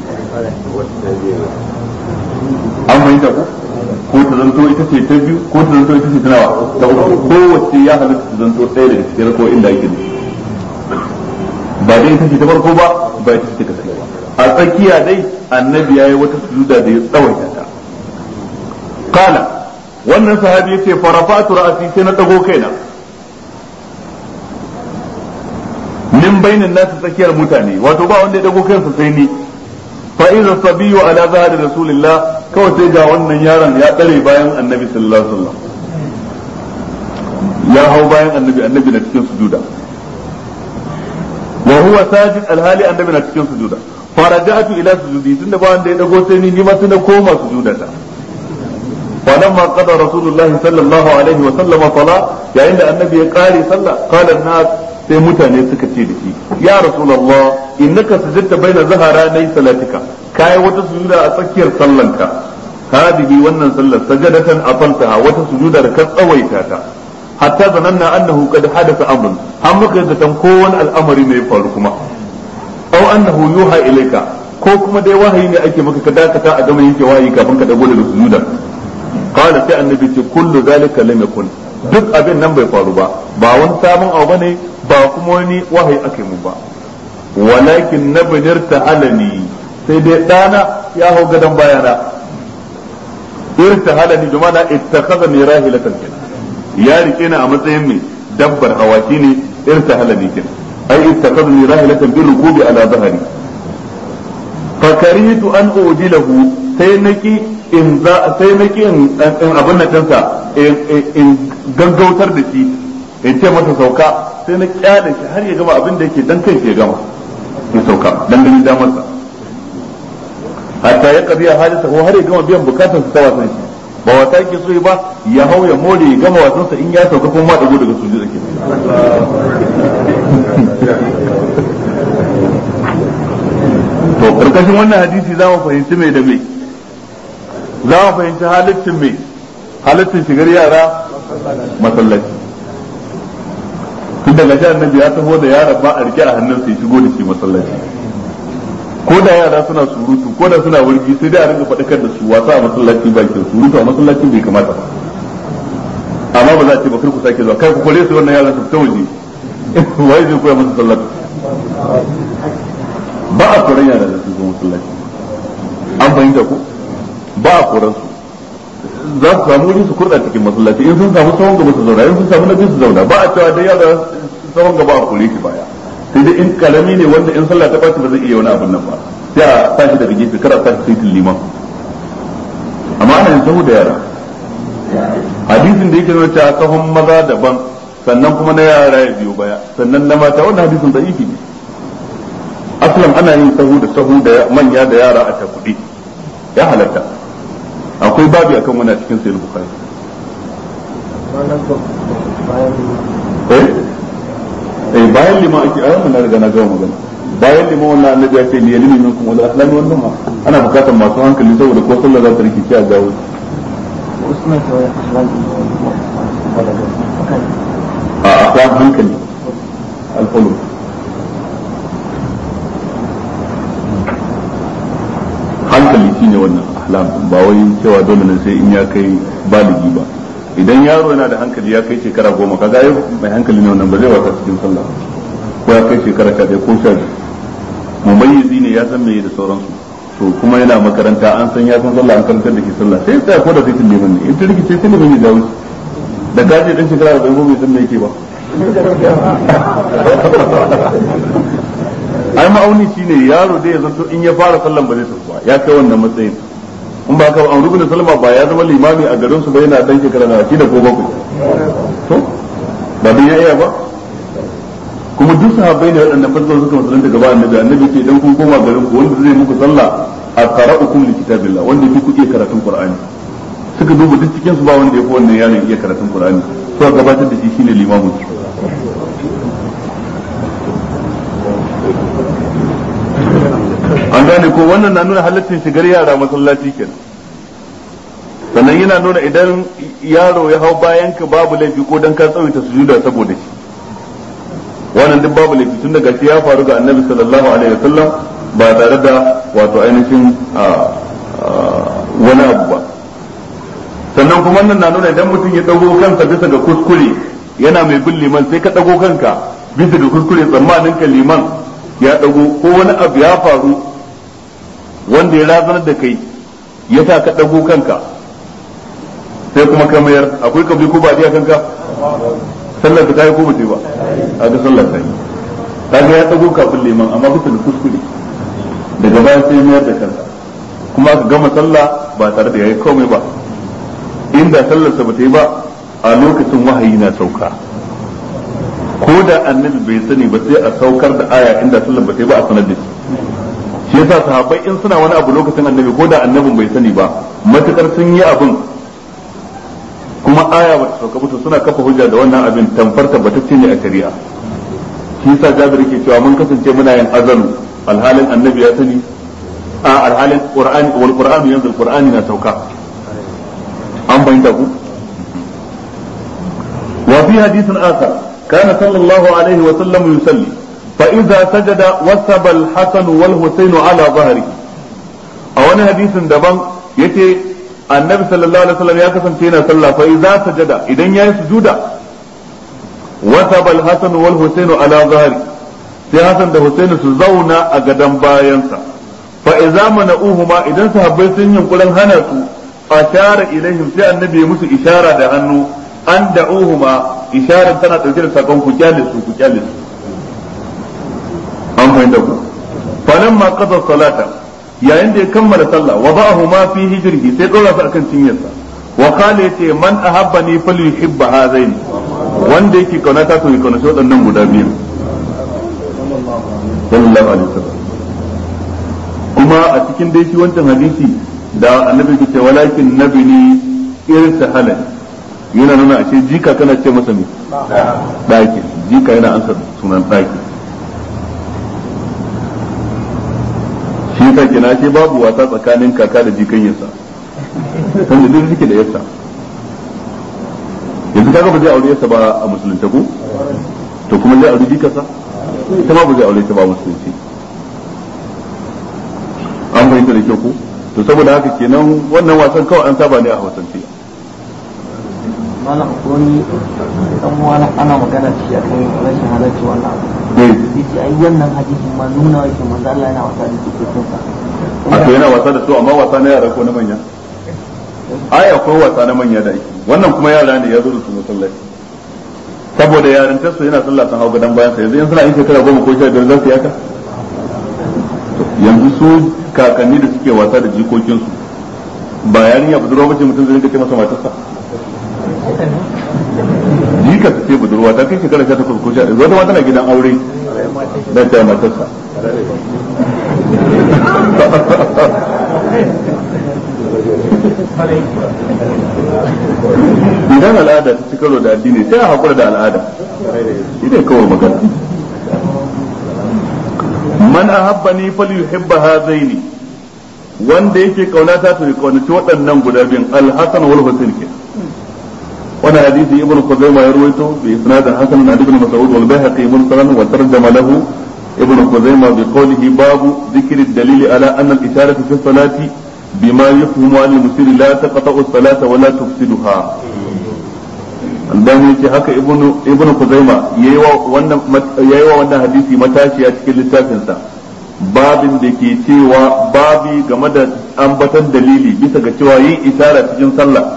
an fahimta ko ta zanto ita ce ta biyu ko ta zanto ita ce ta nawa ta uku kowace ya halatta ta zanto ɗaya daga cikin rako inda yake nufi ba dai ita ce ta farko ba ba ita ce ta karshe ba a tsakiya dai annabi yayi wata sujuda da ya tsawaita ta qala wannan sahabi yace farafatu ra'si sai na dago kaina bainin nasu tsakiyar mutane wato ba wanda ya dago kansa sai ni fa idza sabiyyu ala zahri rasulillah kawai sai ga wannan yaron ya tsare bayan annabi sallallahu alaihi wasallam ya hau bayan annabi na cikin sujuda wa huwa sajid alhali annabi na cikin sujuda faraja'tu ila sujudi tunda ba wanda ya dago sai ni ma tunda koma sujudata فلما قضى رسول الله صلى الله عليه وسلم صلاة يا عند النبي قال صلى قال الناس sai mutane suka ce da shi ya rasulullah innaka sajadta baina zaharanai salatika kai wata sujuda a tsakiyar sallanka hadihi wannan sallar sajadatan afaltaha wata sujuda da ka tsawaita ta hatta zananna annahu qad hadatha amrun har muka da tan kowane al'amari mai faru kuma aw annahu yuha ilayka ko kuma dai wahayi ne ake maka ka dakata a gama yake wahayi kafin ka dago daga sujuda qala sai annabi ce kullu zalika lam yakun duk abin nan bai faru ba wani sabon abu bane ba kuma wani wahayi ake mu ba walakin nabnir ta'alani sai dai dana ya hau gadan bayana irtahalani bi ma'ana ittakhadhani rahilatan ya rike ni a matsayin mai dabbar hawaki ne irtahalani kin ai ittakhadhani rahilatan bi rukubi ala dhahri fakaritu an ujilahu sai naki in abin na kansa in gaggautar da shi in ce masa sauka sai na kyale shi har ya gama abin da yake dan kai ya gama ya sauka dan gani damarsa hatta ya kabiya halisa ko har ya gama biyan bukatar sa ta wasan shi ba wata yake so ba ya hau ya more ya gama wasan sa in ya sauka kuma ma dago daga sujud ake to karkashin wannan hadisi za mu fahimci mai da mai za mu fahimci halittin shigar yara masallaci tun daga shi annabi ya taho da yaran ba a rike a hannun sai shigo da shi masallaci ko da yara suna surutu ko da suna wurgi sai dai a rinka faɗakar da su wasa a masallaci ba ke surutu a masallaci bai kamata ba amma ba za a ce ba kar ku sake zuwa kai ku kore su wannan yaran su fita waje wai zai koya masa sallatu ba a koran yara da su zo masallaci an fahimta ko ba a koran su za su samu wuri su kurɗa cikin masallaci in sun samu tsawon gaba su zauna in sun samu na biyu su zauna ba a cewa dai yara tsawon gaba a kore shi baya sai dai in kalami ne wanda in sallah ta ɓaci ba zai iya wani abin nan ba sai a tashi daga gefe kada a tashi sai liman amma ana yin sahu da yara hadisin da yake nuna cewa sahun maza daban sannan kuma na yara ya biyo baya sannan na mata wannan hadisin da ifi ne aslan ana yin sahu da manya da yara a takudi ya halatta akwai babi akan wani a cikin sayar bukari bayan liman ake ayyana na riga na gama magana bayan liman wannan annabi ya ce ni yalimi minkum wala ahlami wannan ma ana bukatar masu hankali saboda ko sallah za ta rikici a gawo a akwai hankali alfulu hankali shine wannan ahlam ba wai cewa dole ne sai in ya kai baligi ba idan yaro yana da hankali ya kai shekara 10 kaga ai mai hankali ne wannan ba zai wasa cikin sallah ko ya kai shekara 11 ko 12 mumayyizi ne ya san me da sauransu to kuma yana makaranta an san ya san sallah an karantar da shi sallah sai tsaya ko da sai liman ne in ta rikice sai liman ya dawo da gaje dan shekara 40 bai san me yake ba ai ma'auni shine yaro da ya zanto in ya fara sallan ba zai tafi ba ya kai wannan matsayin in ba ka an rubuta salma ba ya zama limami a garin su ba yana dan shekara na shi da ko bakwai to ba dan ya iya ba kuma duk sahabbai ne waɗannan farko suka musulunta gaba annabi ce dan kun koma garin ku wanda zai muku sallah aqra'ukum li kitabillah wanda yake kuke karatun qur'ani suka duba duk cikin su ba wanda yake wannan yaron iya karatun qur'ani so gabatar da shi shine limamin su an gane ko wannan na nuna halittin shigar yara masallaci kenan sannan yana nuna idan yaro ya hau bayan ka babu laifi ko dan ka tsawaita sujuda saboda shi wannan duk babu laifi tun daga shi ya faru ga annabi sallallahu alaihi wasallam ba tare da wato ainihin wani abu ba sannan kuma wannan na nuna idan mutum ya dago kansa bisa ga kuskure yana mai bin liman sai ka dago kanka bisa ga kuskure tsammanin ka liman ya dago ko wani abu ya faru wanda ya razanar da kai ya sa ka dago kanka sai kuma ka mayar akwai kabli ko ba a kanka sallar ka tayi ko bace ba a ga sallar ta yi kaga ya dago kafin liman amma bisa da kuskure daga baya sai mayar da kansa kuma aka gama sallah ba tare da yayi komai ba inda sallarsa ba ta yi ba a lokacin wahayi na sauka ko da annabi bai sani ba sai a saukar da aya inda sallar ba ta yi ba a sanar da shi yasa sahabbai in suna wani abu lokacin annabi ko da annabin bai sani ba matukar sun yi abin kuma aya ba ta sauka ba suna kafa hujja da wannan abin tamfar tabbatacce ne a shari'a shi yasa Jabir yake cewa mun kasance muna yin azalu alhalin annabi ya sani a alhalin qur'ani wal qur'anu yanzu qur'ani na sauka an bayyana ku wa fi hadithin akhar kana sallallahu alaihi wa sallam yusalli fa idza sajada wasaba al-hasan wal husayn ala dhahrihi a wani hadisin daban yace annabi sallallahu alaihi wasallam ya kasance yana sallah fa idza sajada idan yayi sujuda wasaba al-hasan wal husayn ala dhahri sai hasan da husayn su zauna a gadan bayansa fa idza mana'uhuma idan sahabbai sun yunkurin hana su ashara ilaihim sai annabi ya musu ishara da hannu an da'uhuma isharar tana dauke da sakon ku kyale su an fahimta ku falamma qada salata yayin da ya kammala sallah wada'ahu ma fi hijrihi sai dora su akan cinyarsa wa qala yace man ahabbani falyuhibba hadaini wanda yake kaunata to ya kaunaci waɗannan guda biyu sallallahu alaihi wasallam kuma a cikin dai shi wancan hadisi da annabi ke ce walakin nabini irsahala yana nuna a ce jika kana ce masa me daki jika yana ansa sunan daki shi ka kina ce babu wasa tsakanin kaka da jikanyarsa kan da duk suke da yarsa yanzu kaga ba zai aure yarsa ba a musulunta ko to kuma zai aure jikarsa ita ma ba zai aure ta ba a musulunci an bayyana da kyau ko to saboda haka kenan wannan wasan kawai an saba ne a hausance malam wani dan wani ana magana shi akan rashin halarci wannan abu yace ai wannan hadisin ma nuna yake manzo Allah yana wasa da cikin sa a yana wasa da su amma wasa na yara ko na manya ai akwai wasa na manya da ake wannan kuma yara ne ya zo da su masallaci saboda yarintar su yana sallah san hau gadan bayan sa yanzu in suna yin shekara 10 ko 15 za su yaka yanzu su kakanni da suke wasa da jikokinsu ba yarinya budurwa bace mutum zai rika ce masa matarsa jika ta ce budurwa ta kai shekara 18 ko 19 wata ma tana gidan aure da ta matarsa idan al'ada ta ci karo da addini sai a haƙura da al'ada shi ne kawai magana man ahabbani falyuhibba hadaini wanda yake kaunata to ya kaunaci waɗannan guda biyun al-hasan wal husayn ke wannan hadisi ibnu khuzaimah ya rawaito bi isnad hasan an ibn mas'ud wal bayhaqi mursalan wa tarjama lahu ibnu khuzaimah bi qawlihi babu dhikr ad-dalil ala anna al-isharatu fi salati bima yafhamu al-muslim la taqta'u as-salata wa la tufsiduha albani ce haka ibnu khuzaimah yayi wa wannan hadisi matashiya cikin littafinsa babin da ke cewa babi game da ambatan dalili bisa ga cewa yin isara cikin sallah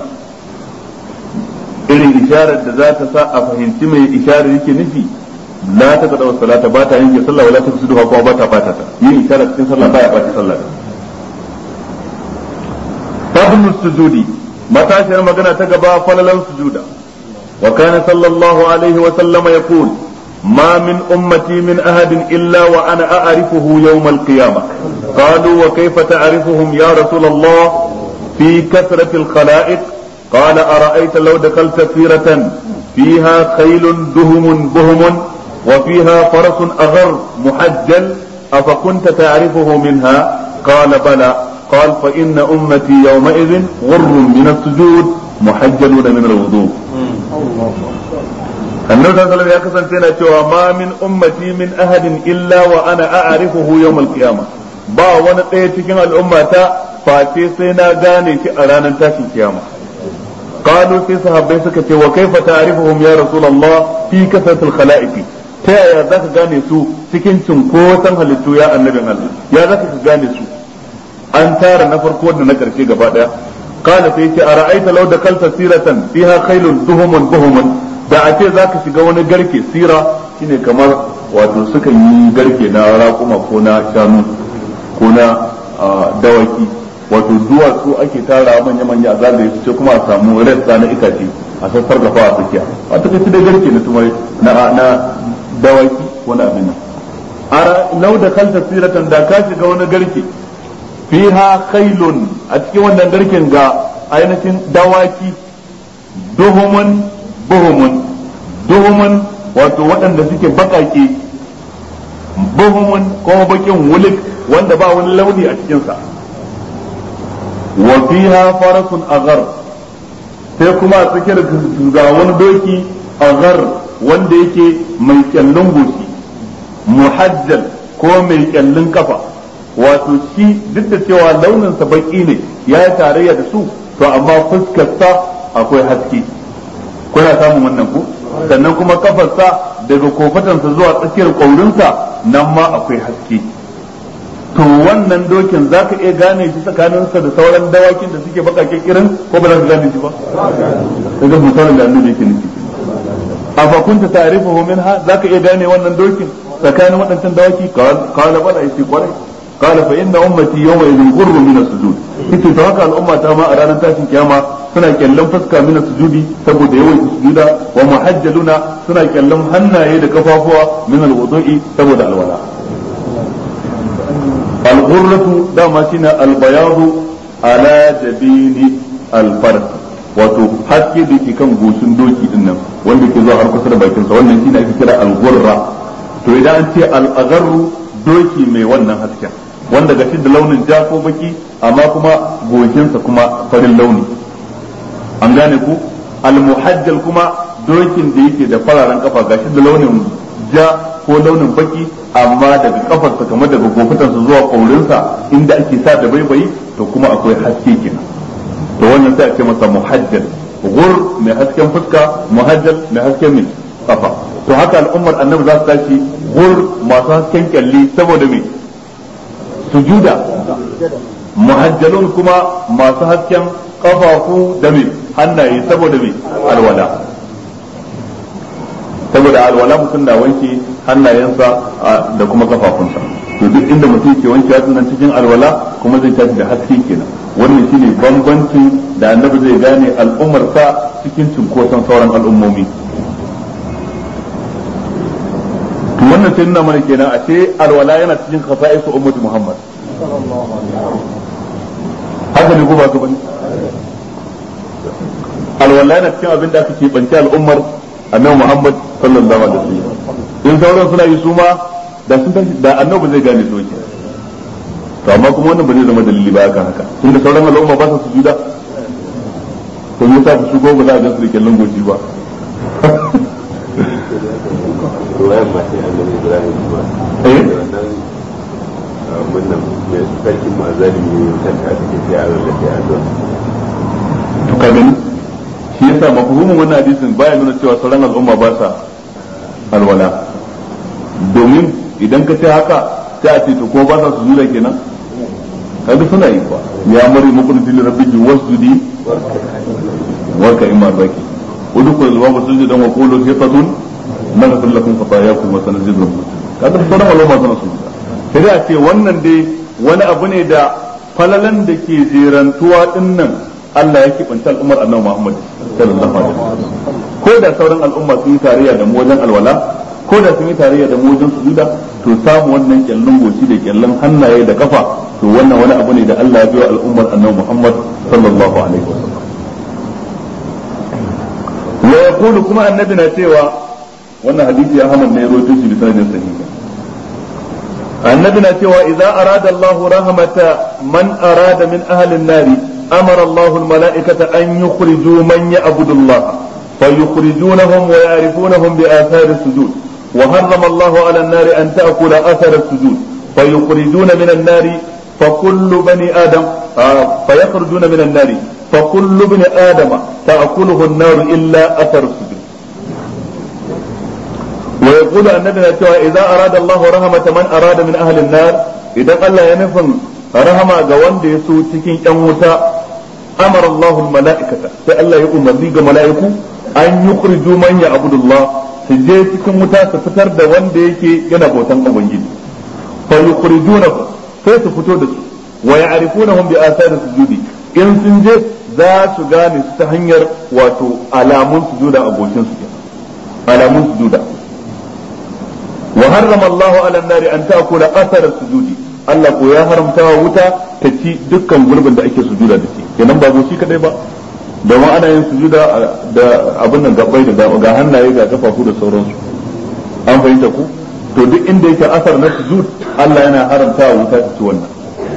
irin isharar da za ta sa a fahimci mai isharar yake nufi la ta kada salata ba ta yanke sallah wala ta fusudu kuma ba ta bata ta yin isharar cikin sallah ba ya bata sallah fadlu sujudi matashiyar magana ta gaba falalan sujuda wa kana sallallahu alaihi wa sallama yaqul ما من أمتي من أحد إلا وأنا أعرفه يوم القيامة قالوا وكيف تعرفهم يا رسول الله في كثرة الخلائق قال أرأيت لو دخلت سيرة فيها خيل دهم بهم وفيها فرس أغر محجل أفكنت تعرفه منها قال بلى قال فإن أمتي يومئذ غر من السجود محجلون من الوضوء annabi sallallahu alaihi wasallam ya kasance yana cewa ma min ummati min ahadin illa wa ana a'rifuhu yawm al-qiyamah ba wani ɗaya cikin al'ummata face sai na gane shi a ranar tashin kiyama qalu sai sahabbai suka ce wa kaifa ta'rifuhum ya rasulullah fi kasratil khalaiqi ta yaya zaka gane su cikin cinkoson halittu ya annabin Allah ya zaka gane su an tara na farko da na karshe gaba daya qala sai ce ara'aita law dakalta siratan fiha khailun duhumun buhumun da a ce za ka shiga wani garke sira shine kamar wato sukan yi garke na raƙuma ko na shanu ko na dawaki, wato duwatsu ake tara manya-manya a zagaye su ce kuma a samu rassa na itace a sassar gafa a tsakiya, a takaice dai garke na tumai na dawaki ko na abin nan. ara lau da kalta siratan da ka shiga wani garke fiha khailun, a cikin wannan garken ga ainihin dawaki duhumun buhumun wato waɗanda suke baƙaƙe, buhumun kuma bakin wulik wanda ba wani launi a cikinsa. wa fiha farasun aghar, sai kuma a tsakiyar ga wani doki aghar wanda yake mai kyallin goshi, muhajjal ko mai kyallin kafa, wato shi duk da cewa launinsa baki ne ya yi tarayya da su, to amma fuskarsa akwai haske, kuna samun wannan ku, sannan kuma kafarsa daga kofatansa zuwa tsakiyar ƙaurinsa nan ma akwai haske. to wannan dokin za ka iya gane shi tsakaninsa da sauran dawakin da suke bakakken irin, ko ba za ka gane shi ba? daga misalin da annabi yake nufi. afa kunta ta'rifuhu minha, za ka iya gane wannan dokin tsakanin waɗancan dawaki? qala bala yace kwarai. qala fa inna ummati yawma idhin ghurru min as-sujud, yace to haka al'umma ta ma a ranar tashin kiyama suna kyallan fuska min as-sujudi saboda yawan sujuda, wa muhajjaluna suna kyallan hannaye da kafafuwa min al-wudu'i saboda alwala. al-ghurratu dama shine al-bayadu ala jabini al-fard, wato haske da ke kan goshin doki din nan wanda ke zuwa har kusa da bakinsa, wannan shine ake kira al-ghurra. to idan an ce al-agharru doki mai wannan hasken wanda ga shi da launin ja ko baki amma kuma goshinsa kuma farin launi, an gane ku. al-muhajjal kuma dokin da yake da fararen kafa ga shi da launin ja ko launin baki amma daga kafarsa kamar daga gofutansa zuwa kaurinsa inda ake sa da baibayi to kuma akwai haske kenan, to wannan sai a ce masa muhajjal. ghur mai hasken fuska, muhajjal mai hasken mai kafa. to haka al'ummar annabi za su tashi ghur masu hasken kyalli saboda me sujuda, muhajjalun kuma masu hasken kafafu da me hannaye saboda me alwala. saboda alwala mutum na wanke hannayensa da kuma kafafunsa, to duk inda mutum ke wanke nan cikin alwala kuma zai tashi da haske kenan. wannan shine bambancin da annabi zai gane al'ummarsa cikin cinkoson sauran al'ummomi. to wannan sai nuna mana kenan ashe alwala yana cikin khasa'isu ummati Muhammad haka ne ko ba ka bane? alwala yana cikin abin da aka ke banci al'ummar annabi Muhammad sallallahu alaihi wasallam. in sauran suna yi suma da sun tashi da annabi zai gane su kenan. to amma kuma wannan ba zai zama dalili ba akan haka, tunda sauran al'umma ba su sujuda, to me yasa su shigo ba za a ga su da kallon goji ba? ruwayan ba sai annabi Ibrahim ba wannan wannan mai sarkin mazalimi kan ta take sai Allah da ya addu'a. to ka gani shi yasa mafhumin wannan hadisin baya nuna cewa sauran al'umma ba sa alwala, domin idan ka ce haka sai a ce to ko ba sa sujuda kenan, kaga suna yi ba. ya mari muqniti li rabbiki wasjudi warka imma baki udkhul al-baba sujudan wa qulu hitatun naghfir lakum khatayakum wa sanzidu kaga sauran al'umma suna sujuda. sai a ce wannan dai wani abu ne da falalan da ke jerantuwa dinnan Allah ya kibanta al'ummar annabi Muhammad sallallahu alaihi wasallam. ko da sauran al'umma sun yi tarayya da mu wajen alwala, ko da sun yi tarayya da mu wajen sujuda, to samu wannan kyallin goshi da kyallin hannaye da kafa, to wannan wani abu ne da Allah ya biyo al'ummar annabi Muhammad sallallahu alaihi wasallam. wa yaqulu kuma annabi na cewa, wannan hadisi ya Ahmad ne ya rawaito shi bi sanadin sahihi. annabi na cewa idza arada Allahu rahmata man arada min ahli an-nari amara Allahu al-mala'ikata an yukhriju man ya'budu Allah fayukhrijunahum wa ya'rifunahum bi athari as-sujud wa harrama Allahu 'ala an-nari an ta'kula athara as-sujud fayukhrijuna min an-nari فكل بني آدم فيخرجون من النار فكل ابن آدم تأكله النار إلا أثر السجود. ويقول النبي إذا أراد الله رحمة من أراد من أهل النار إذا قال ينفن رحمة جوان ديسو تكين يموتا أمر الله الملائكة فألا يؤمر لي ملائكة أن يخرجوا من يعبد الله su je cikin wuta su fitar da wanda yake yana bautan ubangiji fa yukhrijunahu sai su fito da su wa ya'rifunahum bi athari sujudi in sun je za su gane su ta hanyar wato alamun sujuda a goshin su alamun sujuda wa harrama Allahu ala an-nari an ta'kula athara sujudi Allah ko ya haramta wa wuta ta ci dukkan gurbin da ake sujuda da shi kenan ba goshi kadai ba domin ana yin sujuda da abin nan gabbai da ga hannaye ga kafafu da sauransu an fahimta ku to duk inda yake asar na sujud Allah yana haramta wa wuta ta ci wannan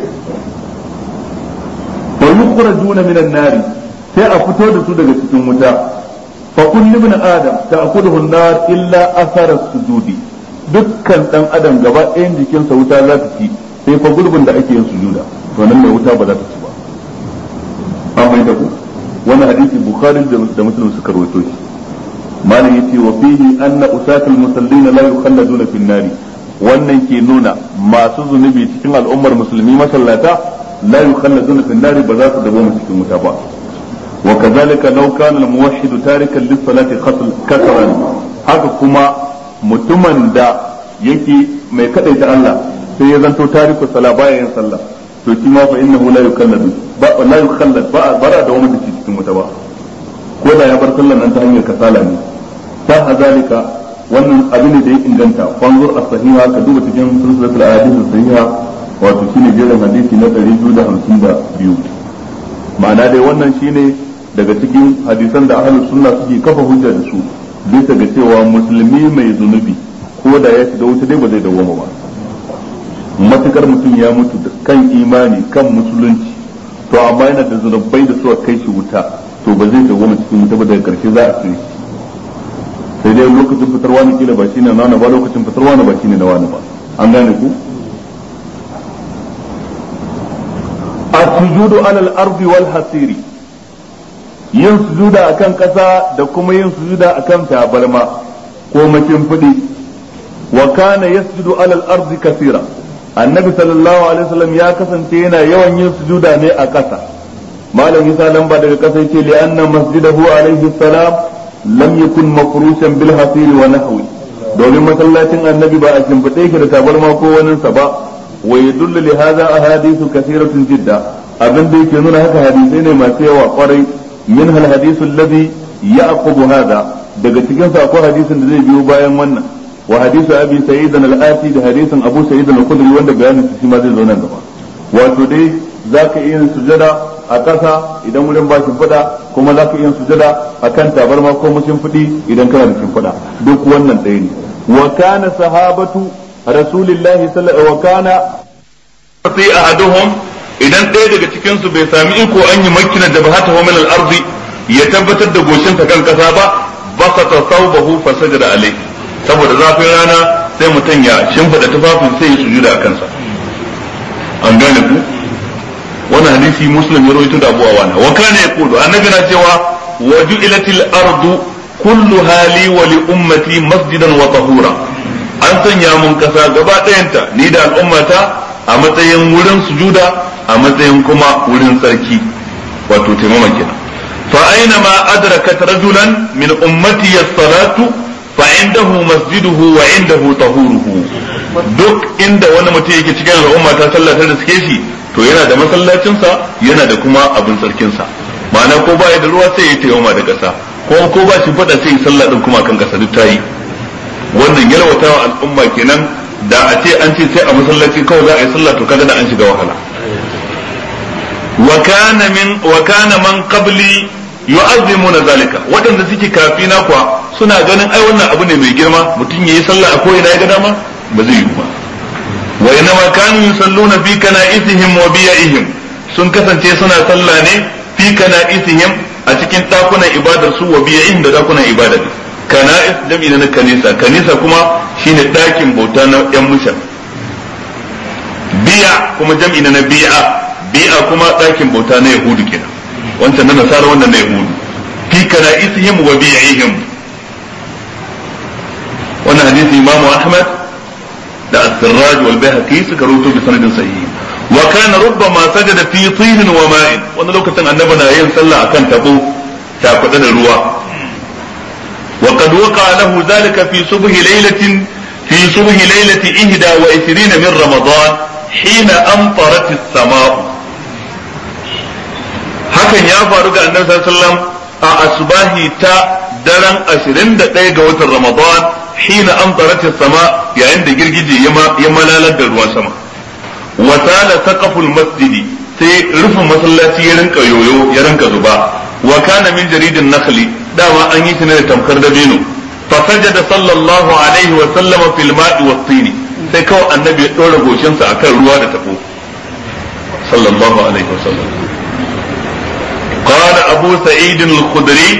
wa yukhrajuna minan nari sai a fito da su daga cikin wuta fa kullu ibn adam ta'kuluhu an-nar illa athara sujudi dukkan dan adam gaba ɗayan jikinsa wuta za ta ci sai fa gurbin da ake yin sujuda to nan mai wuta ba za ta ci ba an fahimta ku wannan hadisi bukhari da muslim suka rawaito shi malam yace wa fihi anna usatul musallin la yukhalladuna fin nari wannan ke nuna masu zunubi cikin al'ummar musulmi masallata la yukhalladuna fin nari ba za su dawo cikin wuta ba wa kadhalika law kana al-muwahhid tarikan lis-salati kasran haka kuma mutumin da yake mai kadaita Allah sai ya zanto tariku sala baya yin sallah to shi ma fa innahu la yukalladu la yukhallad bara da wani cikin wuta ba ko da ya bar sallar nan ta hanyar kasala ne ta hazalika wannan abin da ya inganta fanzur as-sahiha ka duba cikin silsilatul ahadith as-sahiha wato shine jerin hadisi na 252 ma'ana dai wannan shine daga cikin hadisan da ahlus sunna suke kafa hujja da su bisa ga cewa musulmi mai zunubi ko da ya shiga wuta dai ba zai dawoma ba matukar mutum ya mutu kan imani kan musulunci to amma yana da zunubai da suka kai shi wuta to ba zai dawoma cikin wuta ba daga karshe za a cire sai dai lokacin fitarwa ne kila ba shine na ba lokacin fitarwa ne ba shine na wani ba an gane ku as-sujudu ala al-ardi wal hasiri yin sujuda akan kasa da kuma yin sujuda akan tabarma ko makin fudi wa kana yasjudu ala al-ardi kaseera annabi sallallahu alaihi wasallam ya kasance yana yawan yin sujuda ne a kasa malam Isa lamba daga kasa yace li anna masjidahu alaihi salam lam yakun mafrushan bil hasiri wa nahwi domin masallacin annabi ba a shimfide yake da tabarma ko wani sa ba wa yadullu li hadha ahadithu kathiratun jidda abin da yake nuna haka hadisai ne masu yawa kwarai min hal hadithu alladhi ya'qubu hadha daga cikin sa akwai hadisin da zai biyo bayan wannan wa hadithu abi sa'id al-ati da hadisin abu sa'id al-khudri wanda bayanin shi ma zai zo nan gaba wato dai zaka iya sujada a ƙasa idan wurin ba shi fada kuma zaka iya sujada akan tabarma ko mushin fudi idan kana da fada duk wannan ɗaya ne wa kana sahabatu rasulillahi sallallahu alaihi wa kana sai ahaduhum idan ɗaya daga cikin su bai sami iko an yi makina da bahata min al-ardi ya tabbatar da goshinsa kan ƙasa ba basata thawbahu fa sajada alai saboda zafin rana sai mutum ya shimfida tufafin sai ya sujuda a kansa an gane ku wannan hadisi muslim ya rawaito da Abu Awana wa kana yaqulu annabi na cewa waju'ilatil ardu kulluha li wa li ummati masjidan wa tahura an sanya mun kasa gaba ɗayanta ni da al'ummata a matsayin wurin sujuda a matsayin kuma wurin tsarki wato taimama kenan fa aina ma adrakat rajulan min ummati as-salatu fa indahu masjiduhu wa indahu tahuruhu duk inda wani mutum yake cikin al'umma ta sallata da suke shi to yana da masallacinsa yana da kuma abin sarkinsa ma'ana ko ba da ruwa sai ya taimama da ƙasa ko ba shi fada sai ya sallah din kuma kan ƙasa duk tayi wannan yalwatawa al'umma kenan da a ce an ce sai a masallaci kawai za a yi sallah to kaga da an shiga wahala wa kana man qabli yu'azzimuna zalika wadanda suke kafina kuwa suna ganin ai wannan abu ne mai girma mutum yayi sallah a ko ina ya ga dama ba zai yi ba wa inma kanu yusalluna fi kana'isihim wa bi'ihim sun kasance suna sallah ne fi kana'isihim a cikin dakunan ibadar su wa bi'ihim da dakunan ibadar kana'is jami'i na kanisa kuma shine dakin bauta na yan mushan bi'a kuma jami'i na bi'a kuma dakin bauta na yahudu kenan wancan na nasara wannan na yahudu fi kana'isihim wa bi'ihim wannan hadisi imamu ahmad da as-sirraj wal bayhaqi suka rawaito bi sanadin sahih wa kana rubbama sajada fi tin wa ma'in wannan lokacin annabi na yin sallah akan tabo ta kuɗa da ruwa wa qad وقع له ذلك في صبح ليلة 21 من رمضان حين أمطرت السماء. hakan ya faru ga annabi sallallahu alaihi wasallam a asbahi ta daren 21 ga watan Ramadan hina amtarat as-sama yayin da girgije ya malalar da ruwan sama wa tala saqaful masjidi sai rufin masallaci ya rinka yoyo ya rinka zuba wa kana min jaridin nakhli dama an yi shi ne da tamkar dabino fa sajada sallallahu alaihi wa sallama fil ma'i wat tin sai kawai annabi ya dora goshinsa akan ruwa da tabo sallallahu alaihi wa sallam. قال أبو سعيد الخدري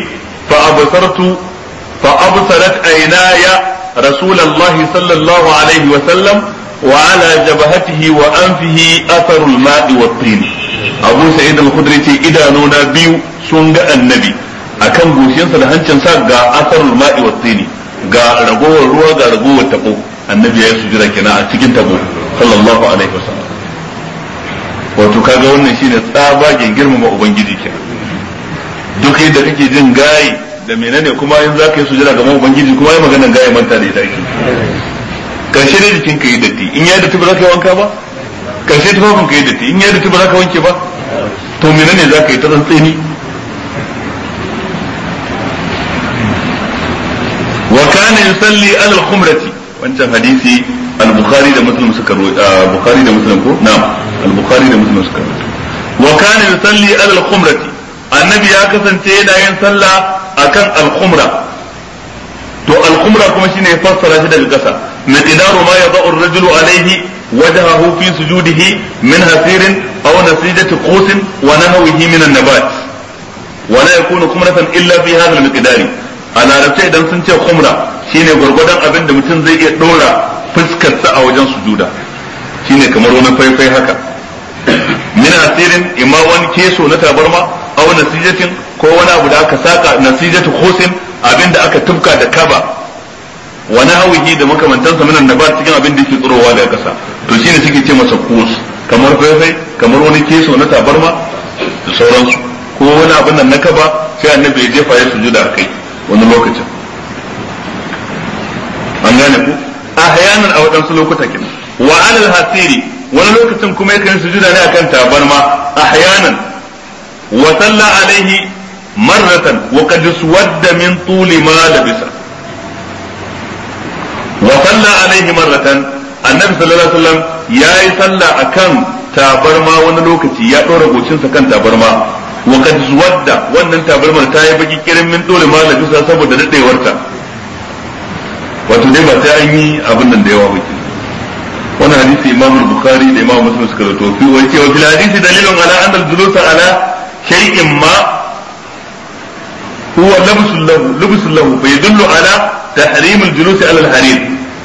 فأبصرت عيناي رسول الله صلى الله عليه وسلم وعلى جبهته وأنفه أثر الماء والطين. أبو سعيد الخدري إذا نونا بيو سنگ النبي akan goshinsa da hancinsa ga asarul ma'i wa tsini ga ragowar ruwa ga ragowar tabo annabi ya sujura kenan a cikin tabo sallallahu alaihi wasallam. wato kaga wannan shine tsabagen girmama ubangiji kenan. duk yadda kake jin gayi da menene kuma in za ka yi sujada gaban ubangiji kuma yi maganar gayi manta da ita ake karshe ne jikin ka yi datti in ya datti ba za ka yi wanka ba karshe tufafin ka yi datti in ya datti ba za ka wanke ba to menene za ka yi ta tsantseni. wa kana yusalli ala al-khumrati wancan hadisi al-bukhari da muslim suka bukhari da muslim ko na'am al-bukhari da muslim suka wa kana yusalli ala al-khumrati annabi ya kasance yana yin sallah akan al-khumra to al-khumra kuma shine fassara shi daga kasa miqdaru ma yad'u ar-rajulu alayhi wajhahu fi sujudihi min hasirin aw nasijati qusin wa nahwihi min an-nabat wa la yakunu khumratan illa fi hadha al-miqdari a larabce idan sun ce khumra shine gurgurdan abin da mutum zai iya dora fuskar sa a wajen sujuda shine kamar wani faifai haka min hasirin imma wani keso na tabarma aw nasijatin ko wani abu da aka saka nasijatu khusin abinda aka tufka da kaba wa nahwihi da makamantansa minan nabat cikin abin da yake tsirowa daga kasa to shine suke ce masa kus kamar faifai kamar wani keso na tabarma da sauransu ko wani abin nan na kaba sai annabi ya jefa ya sujuda kai wani lokacin an gane ku ahyanan a wadansu lokuta kenan wa alal hasiri wani lokacin kuma yakan sujuda ne akan tabarma ahyanan وصلى عليه مرة وقد اسود من طول ما لبس وصلى عليه مرة النبي صلى الله عليه وسلم يا صلى أكم تابرما ونلوكتي يا دور غوشنسا كان تابرما وقد اسود wannan tabarmar ta yi baki kirin min dole ma labisa saboda dadewarta wato dai ba sai an yi abin nan da yawa ba wannan hadisi Imam Bukhari da Imam Muslim suka rawaito fi wa fil hadisi dalilun ala anna al-julus ala شيء ما هو لبس له فيدل على تحريم الجلوس على الحرير.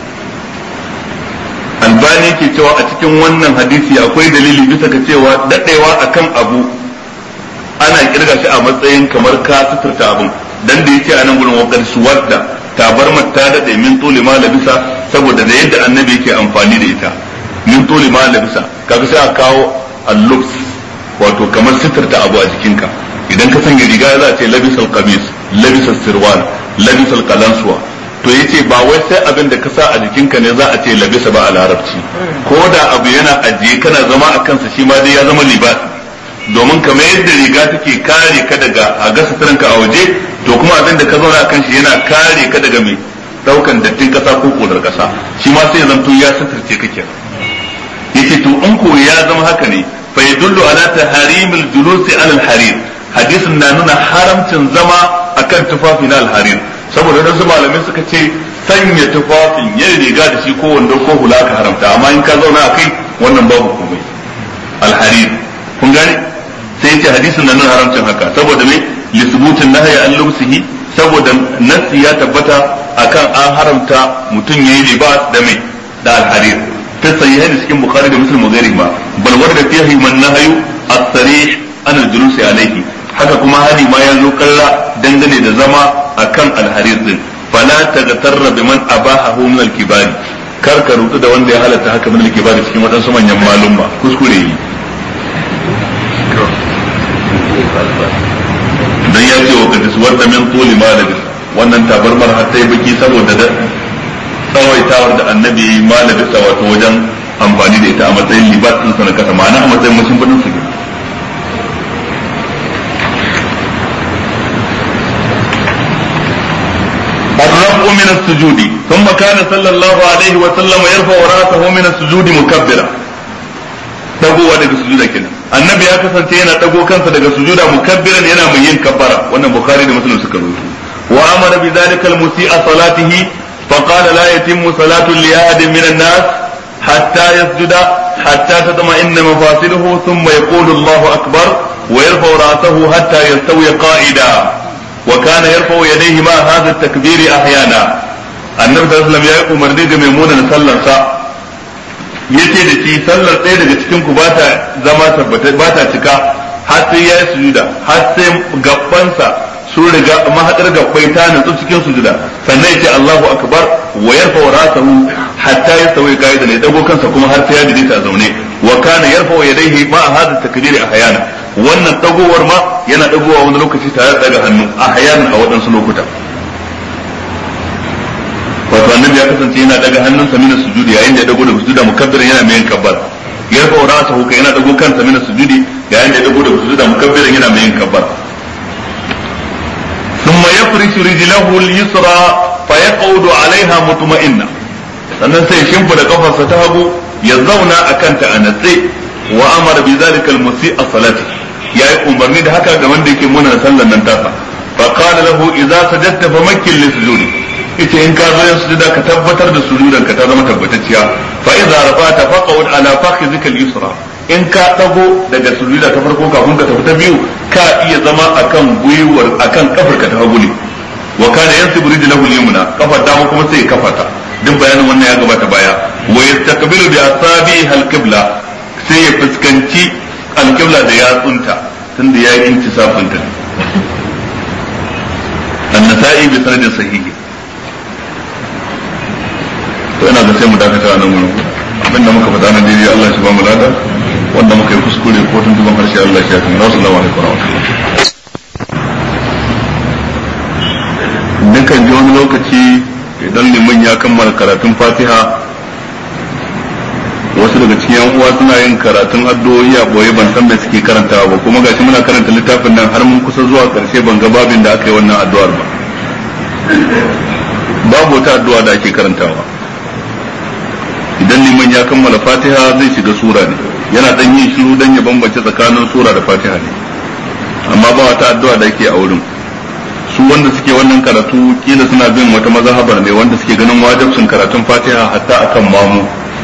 albani ke cewa a cikin wannan hadisi akwai dalili bisa ga cewa dadewa akan abu ana kirga shi a matsayin kamar ka suturta abun dan da yace anan gurin wakar suwadda tabarmar ta dade min tuli ma labisa saboda da yadda annabi yake amfani da ita min tuli ma labisa kaga sai a kawo al-lubs wato kamar sitirta abu a jikinka idan ka sanya riga za a ce labisal qamis labisal sirwal labisal qalansuwa to yace ba wai sai abin da ka sa a jikinka ne za a ce labisa ba a larabci ko da abu yana ajiye kana zama a kansa shi ma dai ya zama libas domin kamar yadda riga take kare ka daga a ga suturanka a waje to kuma abin da ka zauna a kan shi yana kare ka daga mai daukan dattin kasa ko kodar kasa shi ma sai ya zanto ya suturce kake yace to in ko ya zama haka ne فيدل على تحريم الجلوس على الحرير حديث نانونا haramcin zama akan tufafi na alharir saboda wasu malamai suka ce sanya tufafin yin riga da shi ko wando ko hula ka haramta amma in ka zauna a kai wannan babu komai alharir kun gane sai ce hadisin nan haramcin haka saboda me lisbutin nahyi an lubsihi saboda nasi ya tabbata akan an haramta mutum yayi riba da me da alharir في الصحيحين سكين بخاري ومسلم وغيرهما بل ورد فيه من نهي الصريح عن الجلوس عليه haka kuma hali ma ya zo kalla dangane da zama akan alharir din fala tagtarra biman abahahu min al-kibari kar ka rutu da wanda ya halatta haka min al-kibari cikin wadansu manyan malumma kuskure yi dan ya ce wa kadis warda min tuli ma da wannan tabarmar har ta yi baki saboda da tsawaitawar da annabi malabisa wato wajen amfani da ita a matsayin libas din sa na kasa ma'ana a matsayin mashin budin su الرفع من السجود ثم كان صلى الله عليه وسلم يرفع رأسه من السجود مكبرا dagowa daga sujuda kenan annabi ya kasance yana dago kansa daga sujuda mukabbiran yana mai yin kabbara wannan bukhari da muslim suka rawaito wa amara bi dhalika al musii'a salatihi fa qala la yatimmu salatu li ahadin min an-nas hatta yasjuda hatta tatma'inna mafasiluhu thumma yaqulu Allahu akbar wa yarfa'u ra'sahu hatta yastawi qa'ida wa kana yarfa'u yadayhi ma hadha at-takbir ahyana annabi sallallahu alaihi wasallam ya umarni ga maimunan sallarsa yace da shi sallar ɗaya daga cikin ku ba ta zama tabbata ba ta cika har sai ya yi sujuda har sai gabbansa sun riga mahadar gabbai ta nutsu cikin sujuda sannan yace Allahu akbar wa yarfa rasahu hatta yastawi qa'idan ya dago kansa kuma har sai ya daidaita zaune wa kana yarfa yadayhi ma hadha takbir ahyana wannan dagowar ma yana dagowa wani lokaci tare da daga hannu ahyanan a waɗansu lokuta wato annabi ya kasance yana daga hannunsa mina sujudi yayin da ya dago daga sujuda mukabbirin yana mai kabbar yarfa ra'sahu kai yana dago kansa mina sujudi yayin da ya dago daga sujuda mukabbirin yana mai kabbar thumma yafrishu rijlahu al-yusra fa yaqudu 'alayha mutma'inna sannan sai shimfida kafarsa ta hagu ya zauna akan ta a natse wa amara bi zalika al-musii'a salati yayi umarni da haka ga wanda yake muna sallan nan tafa fa qala lahu idza sajadta famakkil li sujudi ita in ka zo yin sujuda ka tabbatar da sujudan ka ta zama tabbatacciya fa idza rafa'ta faqud ala fakhizika al-yusra in ka dago daga sujuda ta farko kafin ka tafi ta biyu ka iya zama akan gwiwar akan kafar ka ta hagu ne wa kana yansibu rijlahu al-yumna kafar dama kuma sai kafata duk bayanin wannan ya gabata baya wa yastaqbilu bi asabihi al-qibla sai ya fuskanci al-qibla da yatsunta tunda ya yi intisafin ta an-nasa'i bi sanadin sahihi to ina da sai mu dakata nan wurin abinda muka faɗa na daidai Allah shi ba mu lada wanda muka yi kuskure ko tuntuban harshe Allah shi ya kuma sallallahu alaihi wa sallam dukan ji wani lokaci idan liman ya kammala karatun Fatiha wasu daga cikin yan uwa suna yin karatun addu'o'i a boye ban san da suke karantawa ba kuma gashi muna karanta littafin nan har mun kusa zuwa karshe ban ga babin da aka yi wannan addu'ar ba babu wata addu'a da ake karantawa idan liman ya kammala Fatiha zai shiga sura ne yana dan yin shiru dan ya bambance tsakanin sura da Fatiha ne amma ba wata addu'a da yake a wurin su wanda suke wannan karatu kila suna bin wata mazhabar ne wanda suke ganin wajibcin karatun Fatiha hatta akan mamu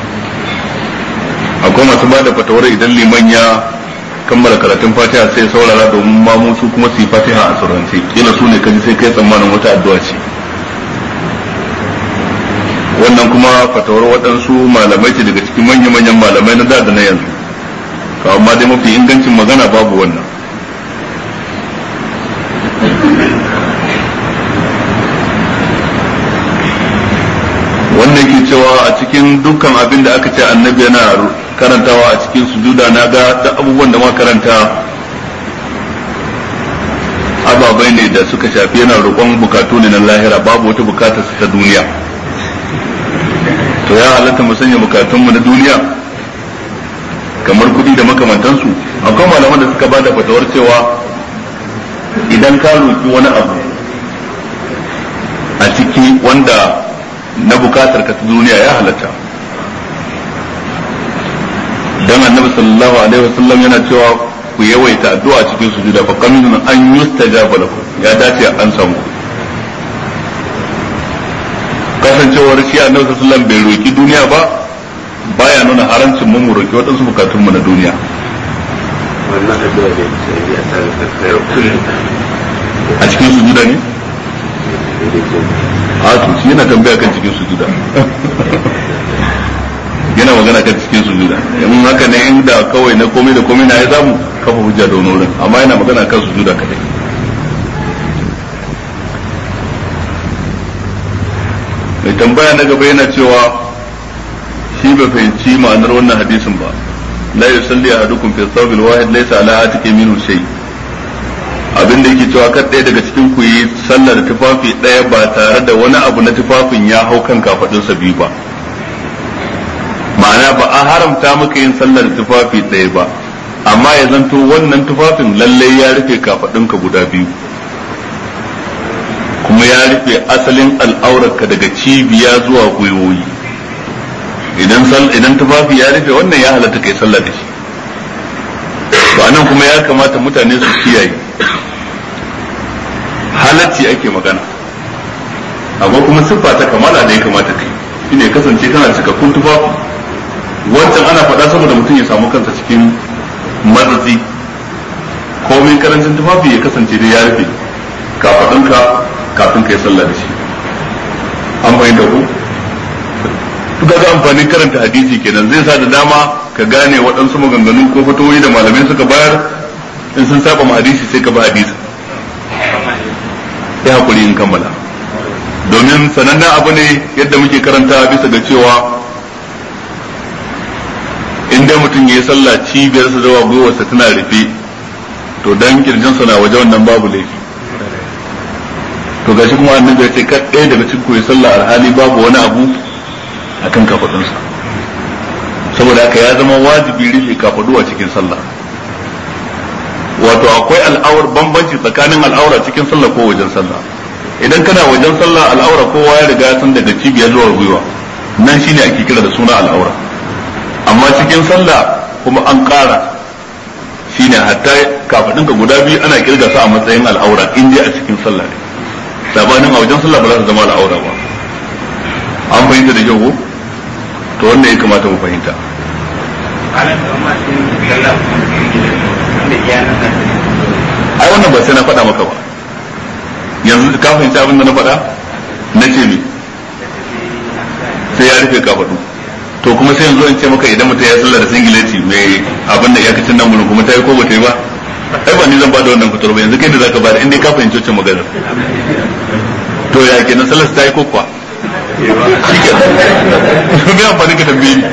akwai masu ba da fatawar idan liman ya kammala karatun Fatiha sai saurara domin mamu su kuma su yi Fatiha a surrance kila su ne kaji sai kai tsammanin wata addu'a ce wannan kuma fatawar waɗansu malamai ce daga cikin manya-manyan malamai na da na yanzu amma dai mafi ingancin magana babu wannan wannan ke cewa a cikin dukkan abin da aka ce annabi yana karantawa a cikin sujuda na ga da abubuwan da ma karanta ababai ne da suka shafi yana roƙon bukatu ne na lahira babu wata bukatar ta duniya to ya halatta mu sanya bukatunmu na duniya kamar kudi da makamantansu akwai malaman da suka bada fatawar cewa idan ka roki wani abu a ciki wanda na bukatar ka ta duniya ya halatta dan annabi sallallahu alaihi wasallam yana cewa ku yawaita addu'a cikin sujuda fa qaminun an yustajaba lakum ya dace an samu kasancewar shi annabi sallallahu alaihi wasallam bai roki duniya ba baya nuna harancin mu roki wadansu bukatun mu na duniya wannan addu'a da yake a tare da a cikin sujuda ne a to shi yana tambaya kan cikin sujuda yana magana kan cikin sujuda in haka ne inda kawai na komai da komai na ya zamu kafa hujja da wani wurin amma yana magana kan sujuda kadai mai tambaya na gaba yana cewa shi bai fahimci ma'anar wannan hadisin ba la yusalli ahadukum fi thawbil wahid laysa ala atiqi minhu shay abin da yake cewa kan ɗaya daga cikin ku yi sallar tufafi ɗaya ba tare da wani abu na tufafin ya hau kan kafadunsa biyu ba, ma'ana ba a haramta maka yin sallar tufafi ɗaya ba, amma ya zanto wannan tufafin lallai ya rufe kafadunka guda biyu kuma ya rufe asalin al'aurarka daga cibiya zuwa gwiwoyi. Idan tufafi ya rufe wannan ya halatta kai sallah da shi. To anan kuma ya kamata mutane su kiyaye, halacci ake magana, amma kuma siffa ta kamala da ya kamata kai shine kasance kana cikakkun tufafi. Wancan ana faɗa saboda mutum ya samu kansa cikin matsatsi, komai karancin tufafi ya kasance da ya rufe kafaɗinka kafin kai sallah da shi. An fahimta ku? Ga amfanin karanta hadisi kenan zai sa da dama ka gane waɗansu maganganu ko fatoyi da malamai suka bayar, in sun saba ma hadisi sai ka ba hadisi. Ya hakuri in kammala, domin sanannen abu ne yadda muke karanta bisa ga cewa in dai mutum ya yi sallah cibiyarsa zuwa gwiwarsa tana rufe, to dan kirjinsa na waje wannan babu laifi. To gashi kuma annabi ya ce kar ɗaya daga cikin ku yi sallah alhali babu wani abu akan kafadunsa, saboda haka ya zama wajibi rufe kafadu a cikin sallah. Wato akwai al'aur bambanci tsakanin al'aura cikin sallah ko wajen sallah. Idan kana wajen sallah al'aura kowa ya riga ya san daga cibiya zuwa gwiwa, nan shine ake kira da suna al'aura. Amma cikin sallah kuma an ƙara, shine hatta kafadunka guda biyu ana kirga su a matsayin al'aura in dai a cikin sallah ne. Sabanin a wajen sallah ba za su zama al'aura ba. An fahimta da kyau ko? To wannan ya kamata mu fahimta. Ai wannan ba sai na faɗa maka ba, yanzu ka fahimci abin da na faɗa na ce me sai ya rufe kafaɗu. To kuma sai yanzu in ce maka idan mutum ya sallar da singileti mai abin da iyakacin nan mulkin kuma ta yi ko ba ta yi ba, ai ba ni zan bada wannan fitar ba, yanzu kai da zaka bada inda ka fahimci wacce maganar. To ya kenan sallar ta yi ko kuwa? Shike me amfani ka tambaye ni?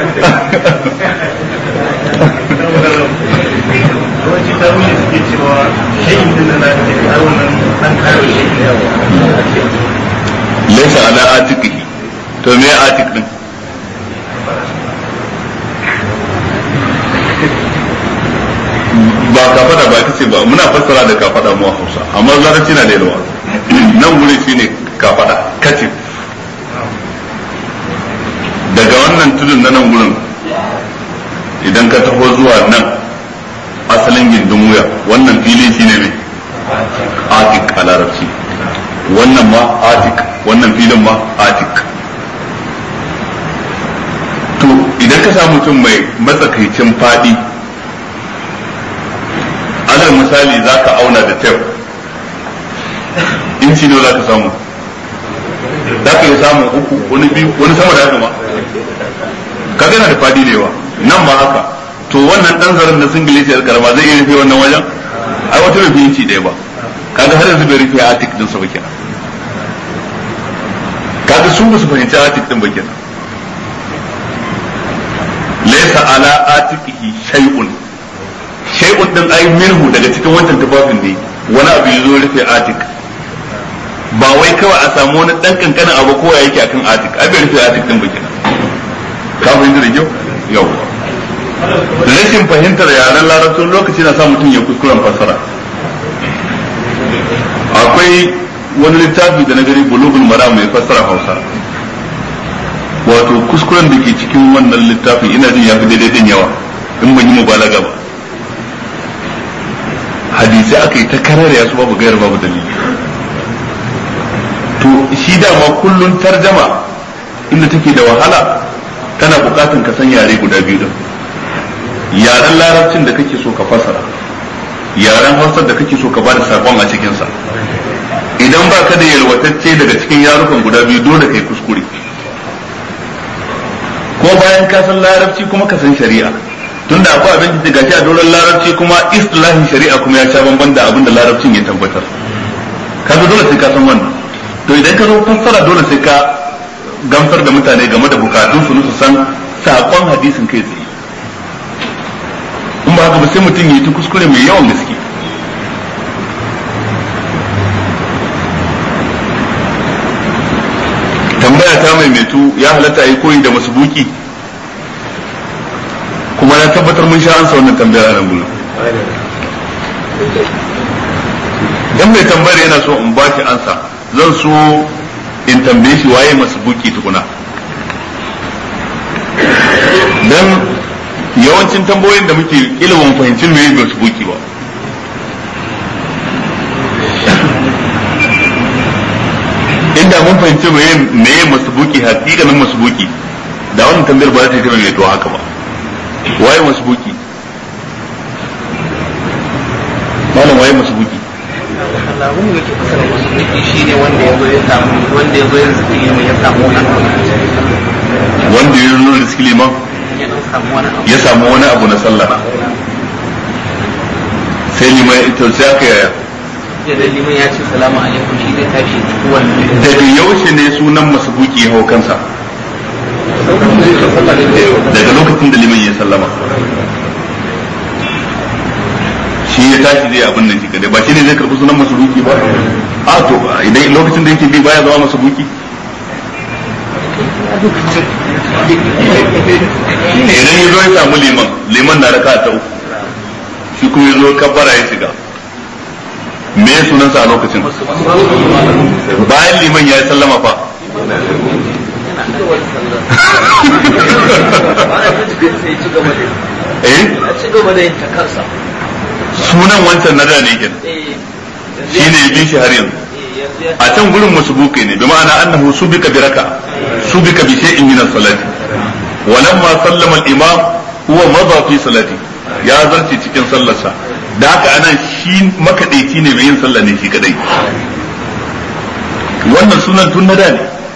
Yawanci ta wuce suke cewa shayin din da na ke a wannan an kare shi ne laysa ala atiqihi. To me atiq din? Ba kafada ba kace ba, muna fassara da kafada mu a Hausa, amma larabci na da yawa. Nan gure shine kafada kace daga wannan tudun na nan gurin idan ka taho zuwa nan asalin gindin wuya, wannan filin shine ne atik a larabci, wannan ma atik, wannan filin ma atik. To idan ka samu mutum mai matsakaicin fadi, alal misali za ka auna da tef, inci ne za ka samu, za ka yi samun uku, wani biyu, wani sama da haka ma, ka gana da fadi da yawa, nan ma haka. To wannan dan zaren na singileti yar karama zai iya rufe wannan wajen? Ai wata rufe inci ɗaya ba, kaga har yanzu bai rufe atik din sa ba kenan. Kaga su ba su fahimci atik din ba kenan. Laysa ala atiqihi shay'un, shay'un din ai minhu daga cikin wancan tufafin ne wani abu yazo rufe atik, ba wai kawai a samu wani dan kankanin abu kowa yake akan atik, ai bai rufe atik din ba kenan. Ka fahimta da kyau? Yau rashin fahimtar yaren larabcin lokaci na sa mutum ya kuskuren fassara. Akwai wani littafi da na gani bulugul maram mai fassara Hausa, wato kuskuren da ke cikin wannan littafi ina jin ya fi daidai din yawa in ban yi mubalaga ba. Hadisai aka yi ta kararya su babu gayar babu dalili. To shi dama kullun tarjama inda take da wahala tana bukatun ka san yare guda biyu din, yaren larabcin da kake so ka fasara, yaren hausar da kake so ka bada sakon a cikinsa. Idan ba ka da yalwatacce daga cikin yarukan guda biyu dole kai kuskure, ko bayan ka san larabci kuma ka san shari'a, tunda akwai abin da gashi a doron larabci kuma istilahin shari'a kuma ya sha bamban da abin da larabcin ya tabbatar, kaga dole sai ka san wannan. To idan ka zo fassara dole sai ka gamsar da mutane game da bukatun su san sakon hadisin kai tsaye. In ba haka ba sai mutum yi ta kuskure mai yawan gaske. tambaya ta maimaitu ya halatta yi koyi da masbuki, kuma na tabbatar mun sha ansa wannan tambayar a nan gudu. Dan mai tambayar yana so in ba shi ansa, zan so in tambaye shi waye masbuki tukuna. Dan yawancin tambayoyin da muke ilimin fahimcin me yake masbuki ba. Inda mun fahimci meye masbuki, hakikanin masbuki, da wannan tambayar ba za ta yi mai to haka ba. Waye masbuki? Malam waye masbuki? Allahun da ke fasara masbuki shine wanda ya zo ya samu yanzu ilimin ya samu wani abu. Wanda ya zo da ilimin ya samu wani abu na sallah. Sai liman ita sai aka yaya. Idan liman ya ce salamu alaikum shi zai tashi wannan. Daga yaushe ne sunan masbuki ya hau kansa? Daga lokacin da liman ya sallama. Shi ya tashi zai abin nan shi kadai, ba shi ne zai karɓi sunan masbuki ba? A to idan lokacin da yake bi baya zama masbuki? Idan ya zo ya samu liman na raka ta uku, shi kuma ya zo kabbara ya shiga. Me ya sunansa a lokacin? Bayan liman ya yi sallama fa. Sunan wancan na da ne kenan. Shi ne ya bi shi har yanzu. A can gurin masbuki ne, bi ma'ana annahu subika bi raka, subika bi shay'in min as-salati. Walamma sallama al-imam huwa madha fi salati. Ya zarce cikin sallarsa. Da haka anan shi makadaici ne mai yin sallah ne shi kadai. Wannan sunan tun na da ne.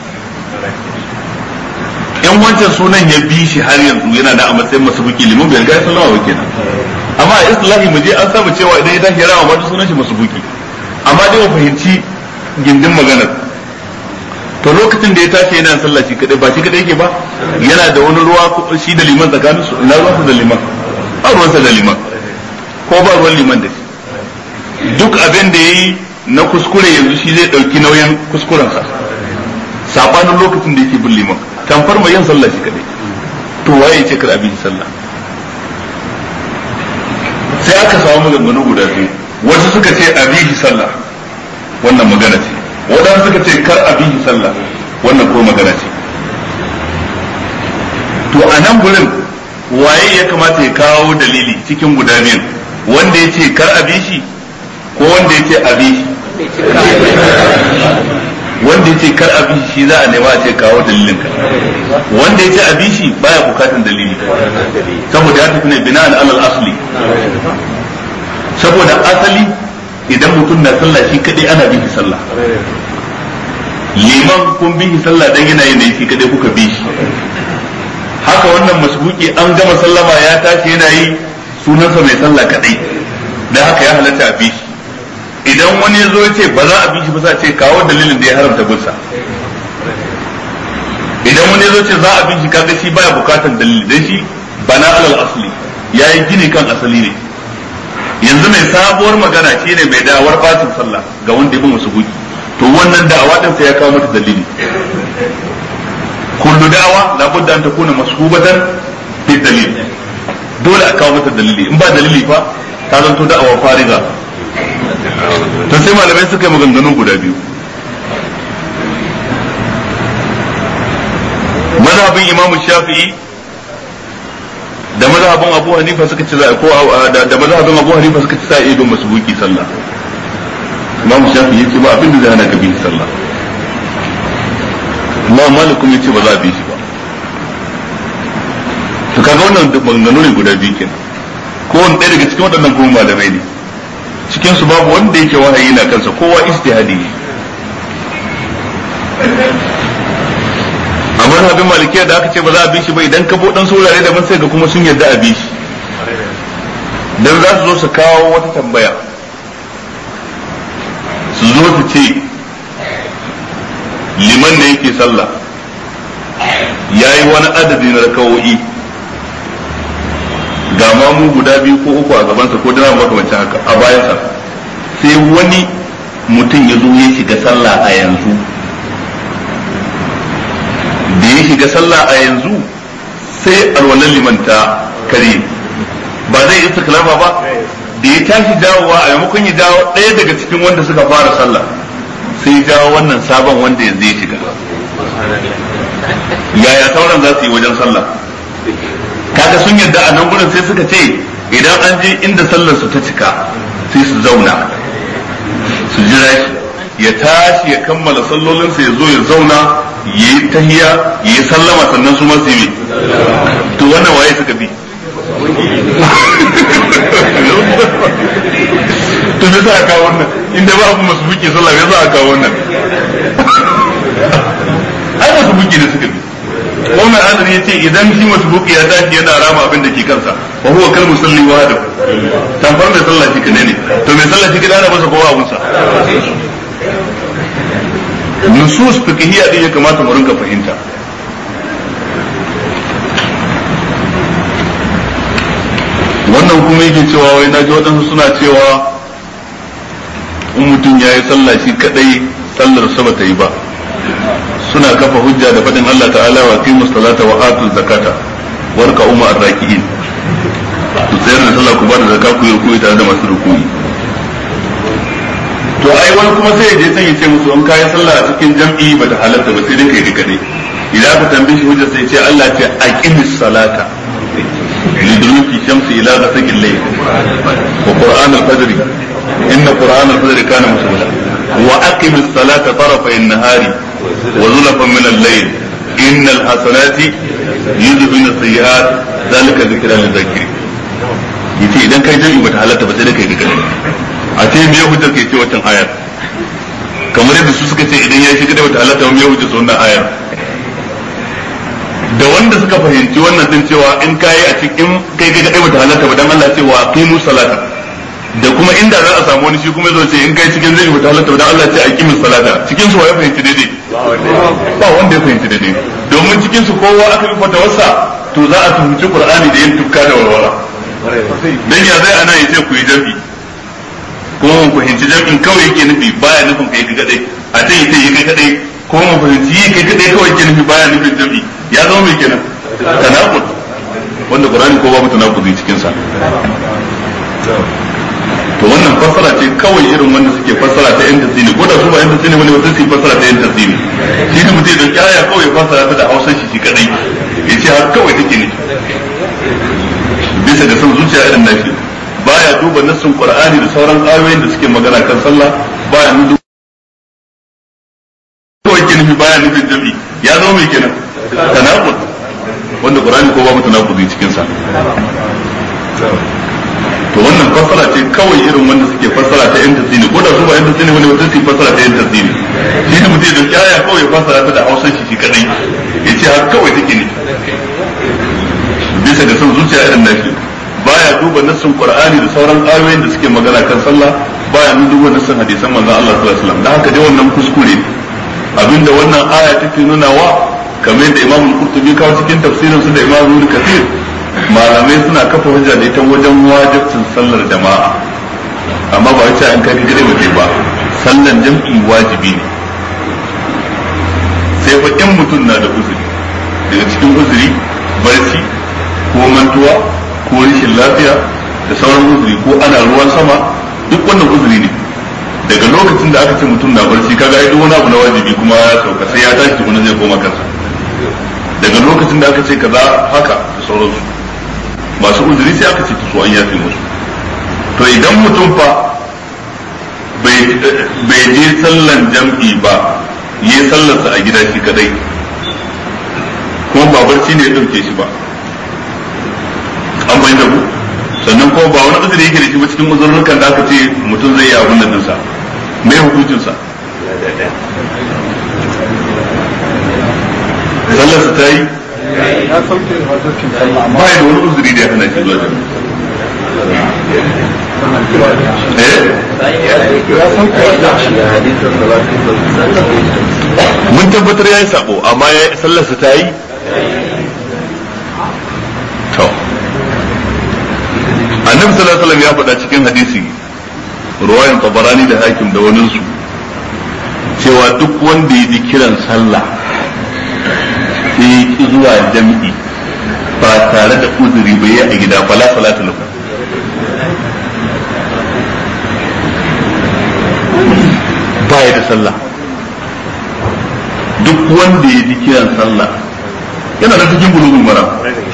In wancan sunan ya bi shi har yanzu yana da a matsayin masbuki, liman bai riga ya sallama ba kenan. Amma a islahi mu je an saba cewa idan ya tashi ya rawa ma sunan shi masbuki. Amma dai mu fahimci gindin maganar. To lokacin da ya tashi yana sallah shi kadai, ba shi kadai yake ba, yana da wani ruwa shi da liman tsakanin su, ina ruwansa da liman, ba ruwansa da liman, ko ba ruwan liman da shi. Duk abin da yayi na kuskure yanzu shi zai dauki nauyin kuskurensa, sabanin lokacin da yake bin liman, tamfar mai yin sallah shi kadai. To waye ya ce kar abin sallah? Sai aka samu maganganu guda biyu, wasu suka ce abihi sallah, wannan magana ce, waɗansu suka ce kar abihi sallah, wannan ko magana ce. To a nan gurin waye ya kamata ya kawo dalili cikin guda biyun, wanda ya ce kar abishi ko wanda ya ce abishi? Wanda ya ce kar abishi shi za a nema a ce kawo dalilin ka, wanda ya ce abishi baya bukatan dalili, saboda ya tafi ne bina'an alal asli. Saboda asali idan mutum na sallah shi kadai ana bihi sallah, liman kun bihi sallah dan yana yin da shi kadai kuka bi shi. Haka wannan masbuki an gama sallama ya tashi yana yi, sunansa mai sallah kadai, da haka ya halatta a bi shi. Idan wani ya zo ya ce ba za a bi shi ba, za a ce kawo dalilin da ya haramta binsa. Idan wani ya zo ce za a bi shi, kaga shi baya bukatan dalili, dan shi bana alal asli, yayi gini kan asali ne. Yanzu mai sabuwar magana shi ne mai da'awar bacin sallah ga wanda ya bi masbuki, to wannan da'awa din sai ya kawo mata dalili. Kullu da'awa la budda an takuna masbubatan bi dalil, dole a kawo mata dalili, in ba dalili fa ta zanto da'awa fariga. To sai malamai suka yi maganganu guda biyu. Mazhabin Imam Shafi'i da mazhabin Abu Hanifa suka ce ko da mazhabin Abu Hanifa suka ce sai don masbuki sallah. Imam Shafi'i yace ba abin da zai hana ka bi sallah. Imam Malik kuma yace ba za a bi shi ba. To kaga wannan maganganu ne guda biyu kenan. Ko wani ɗaya daga cikin waɗannan kuma malamai ne. Cikin su babu wanda yake wahayi na kansa, kowa ijtihadi ne. A mazhabin Malikiya da aka ce ba za a bi shi ba, idan ka dan saurare da ban sai ga kuma sun yarda a bi shi. Dan za su zo su kawo wata tambaya, su zo su ce liman da yake sallah yayi wani adadi na rakawoyi, ga mamu guda biyu ko uku a gabansa ko dana makamancin haka a bayansa, sai wani mutum ya zo ya shiga sallah a yanzu shiga sallah a yanzu sai alwalan liman ta kare ba zai istiklama ba da ya tashi dawowa a maimakon ya dawo ɗaya daga cikin wanda suka fara sallah sai jawo wannan sabon wanda yanzu ya shiga yaya sauran za su yi wajen sallah kaga sun yarda a nan gurin sai suka ce idan an je inda sallar su ta cika sai su zauna su jira shi ya tashi ya kammala sallolinsa ya zo ya zauna ya yi tahiya ya yi sallama sannan su masu yi to wannan waye suka bi to me za a kawo wannan inda ba abu masu buki sallah me za a kawo wannan ai masu buki ne suka bi wannan adari yace idan shi masu buki ya tashi yana rama abin da ke kansa wa huwa kal musalli wahdahu tamfar mai sallah shi kadai ne to mai sallah shi kadai ana masa kowa abun sa nusus fiqhiyya din ya kamata mu rinka fahimta wannan kuma yake cewa wai naji waɗansu suna cewa in mutum ya yi sallah shi kadai sallar sa bata yi ba suna kafa hujja da faɗin Allah ta'ala wa qimus salata wa atuz zakata warka umma arraki'in ku tsayar da sallah ku ba da zakka ku yi rukuyi tare da masu rukuyi to ai wani kuma sai ya je san ya ce musu in kayi sallah a cikin jam'i bata halatta ba sai dai kai kadai idan aka tambaye shi hujja sai ya ce Allah ce aqimis salata لدلوك الشمس إلى غسق الليل وقرآن الفجر إن قرآن الفجر كان مشغولا وأقم الصلاة طرفي النهار وزلفا من الليل إن الحسنات يذهبن السيئات ذلك ذكرى للذاكرين yace idan kai jami'i bata halatta ba sai da kai duka a ce me hujjar ke ce wancan ayar kamar yadda su suka ce idan ya shiga da bata halatta ba me hujjar su wannan ayar da wanda suka fahimci wannan din cewa in kai a cikin kai ga dai bata halatta ba dan Allah ce wa aqimu salata da kuma inda za a samu wani shi kuma zo ce in kai cikin zai bata halatta ba dan Allah ce aqimu salata cikin su wa ya fahimci daidai ba wanda ya fahimci daidai domin cikin su kowa aka yi fatawarsa to za a tuhunci Qur'ani da yin tufka da walwala dan ya zai ana yace ku yi jabi ko mun fahimci jabin kawai yake nufi baya nufin kai kadai a ce yace yi kai kadai ko mun fahimci yi kai kadai kawai yake nufi baya nufin jabi ya zama mai kenan tanaqud wanda Qur'ani ko babu tanaquzi cikin sa to wannan fassara ce kawai irin wanda suke fassara ta yan tasini ko da su ba yan tasini bane ba su fassara ta yan tasini shi ne mutum da kyaya kawai fassara ta da Hausa shi kadai yace har kawai take ne bisa ga son zuciya irin nashi baya duba nassin Qur'ani da sauran ayoyin da suke magana kan sallah baya duba kawai kenan baya nufin jami'i ya zama mai kenan tanaqud wanda Qur'ani ko babu tanaquzi cikin sa to wannan fassara ce kawai irin wanda suke fassara ta yan tasini ko da su ba yan tasini wani wata su fassara ta yan tasini shi ne mutum da kyaya kawai ya fassara ta da Hausa shi kadai yace har kawai take ne bisa ga son zuciya irin nashi baya duba nassin Qur'ani da sauran ayoyin da suke magana kan sallah baya duba nassin hadisan manzon Allah sallallahu alaihi wasallam dan haka dai wannan kuskure abinda wannan aya take nuna wa kamar da Imam Al-Qurtubi kawo cikin tafsirin su da Imam Ibn Kathir malamai suna kafa hujja da ita wajen wajibcin sallar jama'a amma ba wai an kai gare mutum ba sallan jam'i wajibi ne sai fa in mutum na da uzuri daga cikin uzuri barci ko mantuwa ko rashin lafiya da sauran uzuri ko ana ruwan sama duk wannan uzuri ne daga lokacin da aka ce mutum na barci kaga ai duk wani abu na wajibi kuma ya sauka sai ya tashi tukuna zai koma kansa daga lokacin da aka ce kaza haka da sauransu masu uzuri sai aka ce su an yafe musu to idan mutum fa bai je sallan jam'i ba yi sallarsa a gida shi kadai kuma ba barci ne ya dauke shi ba an bayyana da ku sannan kuma ba wani uzuri yake da shi ba cikin uzurrukan da aka ce mutum zai yi abin da dinsa mai hukuncinsa sallarsa ta yi ya sauke hajjocin sallah amma ba ya da wani uzuri da ya hana shi zuwa jami'a mun tabbatar ya yi sabo amma ya sallarsa ta yi to annabi sallallahu alaihi wasallam ya faɗa cikin hadisi ruwayan tabarani da hakim da waninsu cewa duk wanda ya ji kiran sallah sai ki zuwa jam'i ba tare da uzuri ba ya a gida fala salatu lahu ba ya da sallah. Duk wanda ya ji kiran sallah yana da cikin bulugul maram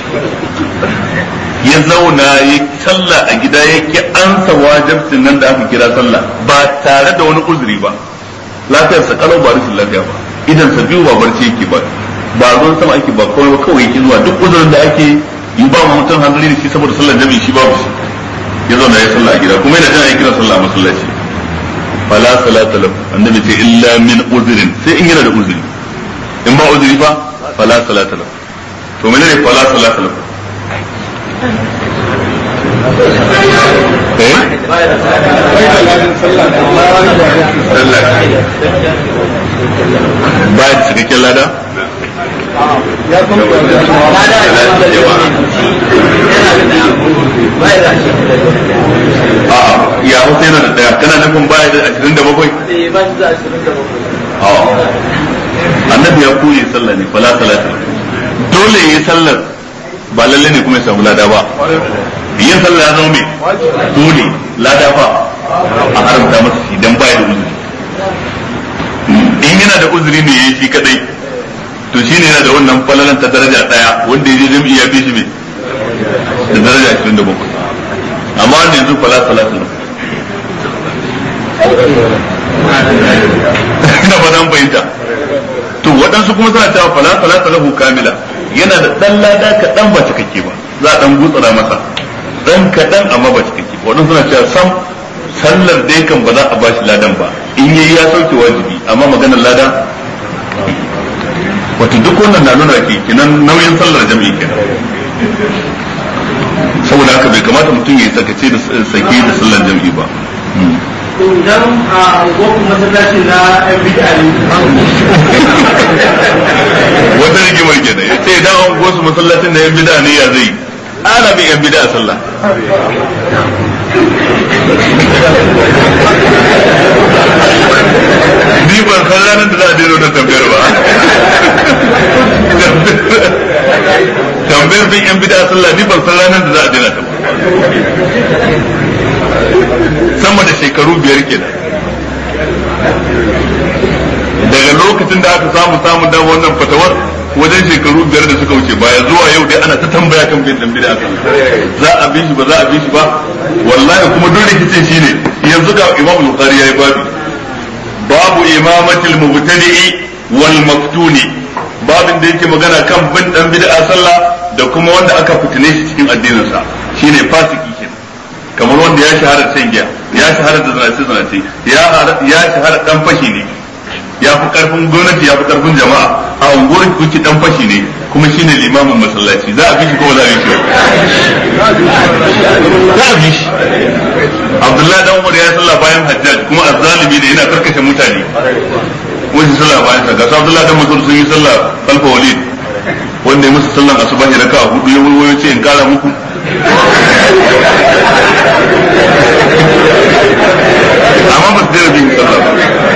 ya zauna ya sallah a gida yake ansa wajibcin nan da aka kira sallah ba tare da wani uzuri ba, lafiyar sa kalau ba rashin lafiya ba, idan sa biyu ba barci yake ba ruwan sama ake ba kawai yake zuwa duk uzurin da ake yi ba mu mutum hanzari da shi saboda sallar jami'i shi babu shi, ya zauna ya sallah a gida kuma yana jin kira sallah a masallaci fala salata lahu, annabi ce illa min uzrin, sai in yana da uzuri, in ba uzuri fa fala salata lahu. To menene fala salata lahu? Ba da cikakken lada? Ya hausa yana da daya, kana nufin baya da 27? Ba shi da 27. Annabi ya koyi sallah ne fala salata, dole yi sallar ba lalle ne kuma ya samu lada ba, yin sallah ya zama mai dole, lada ba a haramta masa shi dan baya da uzuri. In yana da uzuri ne yayi shi kadai to shine yana da wannan falalan ta daraja daya wanda yaje jami'i ya fi shi mai da daraja 27, amma wanda yanzu fala salatu ina ba dan bayyana. To waɗansu kuma suna cewa fala salata lahu kamila, yana da dan lada kaɗan ba cikakke ba, za a dan gutsura masa dan kaɗan amma ba cikakke. Waɗansu suna cewa sam sallar dai kan ba za a bashi ladan ba, in yayi ya sauke wajibi amma maganar lada. Wato duk wannan na nuna kenan nauyin sallar jami'i kenan, saboda haka bai kamata mutum ya sakace da sake da sallar jami'i ba. to idan a goku masallaci na yan bid'a ne wata rigimar kenan ya ce idan an gosu masallacin da yan bid'a ne ya zai ana bin yan bid'a sallah. Ni ban san ranar da za a daina wannan tambayar ba. Tambayar bin yan bid'a sallah ni ban san ranar da za a daina ta ba. Sama da shekaru 5 kenan daga lokacin da aka samu da wannan fatawar, wajen shekaru 5 da suka wuce baya zuwa yau dai ana ta tambaya kan bin dan bid'a za a bi shi ba za a bi shi ba. Wallahi kuma duk rikicin shine yanzu ga Imam Bukhari yayi babu imamatul mubtadi'i wal maftuni, babin da yake magana kan bin dan bid'a sallah da kuma wanda aka fitine shi cikin addinin sa, shine fasiki kenan, kamar wanda ya shahara da giya, ya shahara da zinace ya shahara dan fashi ne, ya fi karfin gwamnati, ya fi karfin jama'a, a unguwar kuki dan fashi ne kuma shine limamin masallaci, za a bi shi ko za a bi shi? Za a bi shi. Abdullahi dan Umar ya sallah bayan Hajjaj kuma azzalimi ne, yana karkashe mutane, wani sallah bayan sa. Ga Abdullahi dan Mas'ud sun yi sallah kalfa Walid, wanda ya musu sallan asubahi raka'a 4 ya wulwayo ce in kara muku. Amma ba su daina bin sallah ba.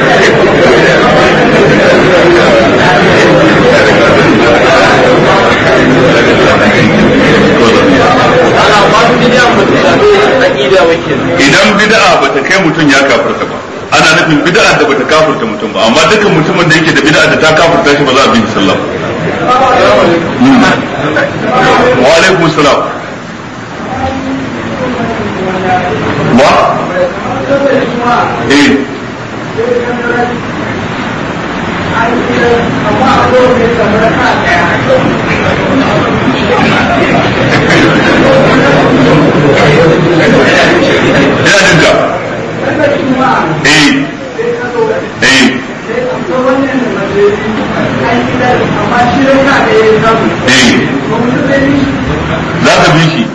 Idan bid'a ba ta kai mutum ya kafirta ba, ana nufin bid'a da ba ta kafirta mutum ba, amma dukkan mutumin da yake da bid'a da ta kafirta shi ba za a bi sallah. Wa alaikum salam. Wa? Za ka bi shi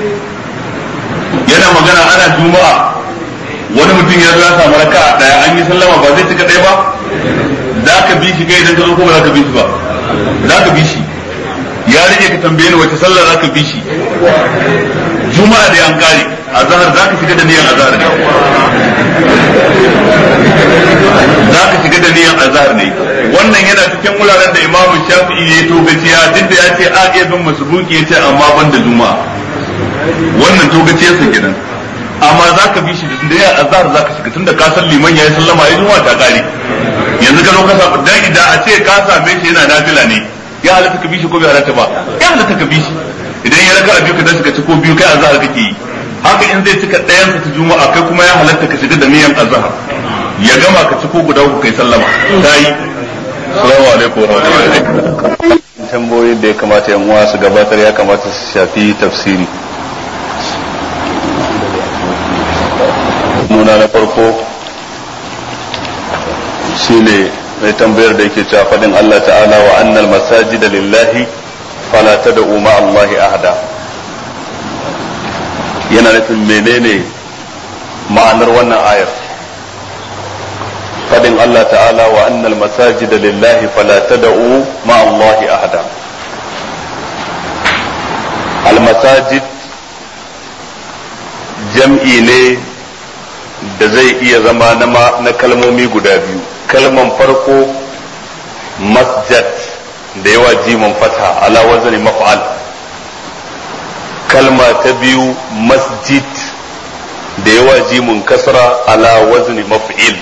yana magana ana juma'a, wani mutum ya zo ya samu raka'a daya, an yi sallama ba zai cika ɗaya ba, za ka bi shi kai idan ka zo ko ba za ka bi shi ba? Za ka bi shi. Ya rike ka tambaye ni wace sallar za ka bi shi? Juma'a da an kare, azhar za ka shiga da niyyar azhar ne, za ka shiga da niyyar azhar ne, wannan yana cikin wuraren da imamu shafi'i ya togaciya duk da ya ce a iya bin masbuki ya ce amma ban da juma'a wannan togaciyarsa kenan amma za ka bi shi da ya azhar za ka shiga tun da ka san liman ya yi sallama ya juma'a ta kare yanzu ka zo ka samu dan idan a ce ka same shi yana nafila ne ya halatta ka bi shi ko bai halatta ba ya halatta ka bi shi idan ya raka biyu ka dan shiga ci ko biyu kai azhar kake yi haka in zai cika ɗayan sa ta juma'a kai kuma ya halatta ka shiga da niyan azhar ya gama ka ci ko guda uku kai sallama tayi assalamu alaikum wa rahmatullahi tambayoyin da ya kamata yan uwa su gabatar ya kamata su shafi tafsiri. Nuna na farko shine mai tambayar da yake cewa fadin Allah ta'ala wa annal masajida lillahi fala tad'u ma Allahi ahada, yana nufin menene ma'anar wannan ayar? fadin Allah ta'ala wa annal masajida lillahi fala tad'u ma Allahi ahada. Al masajid jam'i ne da zai iya zama na kalmomi guda biyu. Kalman farko masjid da yawa jimin fatha ala wazni maf'al, kalma ta biyu masjid da yawa jimin kasra ala wazni maf'il.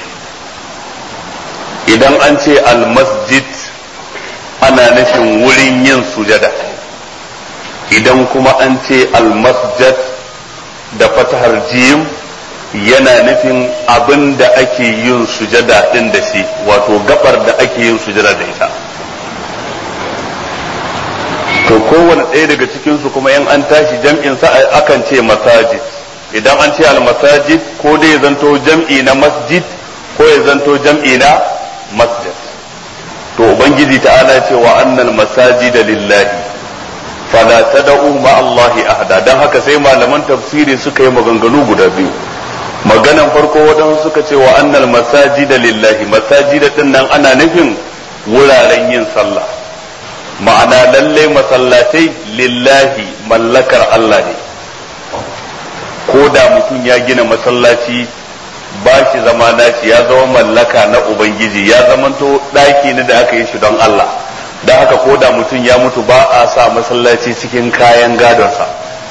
Idan an ce al masjid ana nufin wurin yin sujada, idan kuma an ce al masjid da fatahar jim yana nufin abin da ake yin sujada din da shi, wato gabar da ake yin sujada da ita. to kowane ɗaya daga cikinsu kuma in an tashi jam'in sa akan ce masajid. Idan an ce al-masajid ko dai zanto jam'i na masjid ko ya zanto jam'i na masjid. To ubangiji ta'ala ce wa annal masajida lillahi fala tad'u ma Allahi ahada. Dan haka sai malaman tafsiri suka yi maganganu guda biyu. Maganan farko wadansu suka ce wa annal masajida lillahi, masajida din nan ana nufin wuraren yin sallah, ma'ana lalle masallatai lillahi mallakar Allah ne. Ko da mutum ya gina masallaci ba shi zama naci, ya zama mallaka na ubangiji, ya zamanto daki ne da aka yi shi don Allah. Da haka ko da mutum ya mutu ba a sa masallaci cikin kayan gadonsa.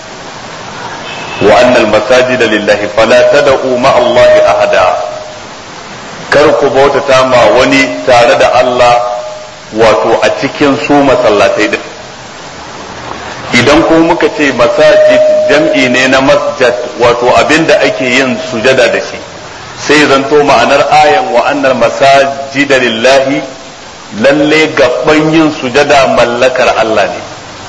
wa annal masajida lillahi fala tad'u ma Allahi ahada, kar ku bautata ma wani tare da Allah wato a cikin su masallatai din. Idan ko muka ce masajid jam'i ne na masjid, wato abinda ake yin sujada da shi, sai zanto ma'anar ayan wa annal masajida lillahi lalle gaban yin sujada mallakar Allah ne.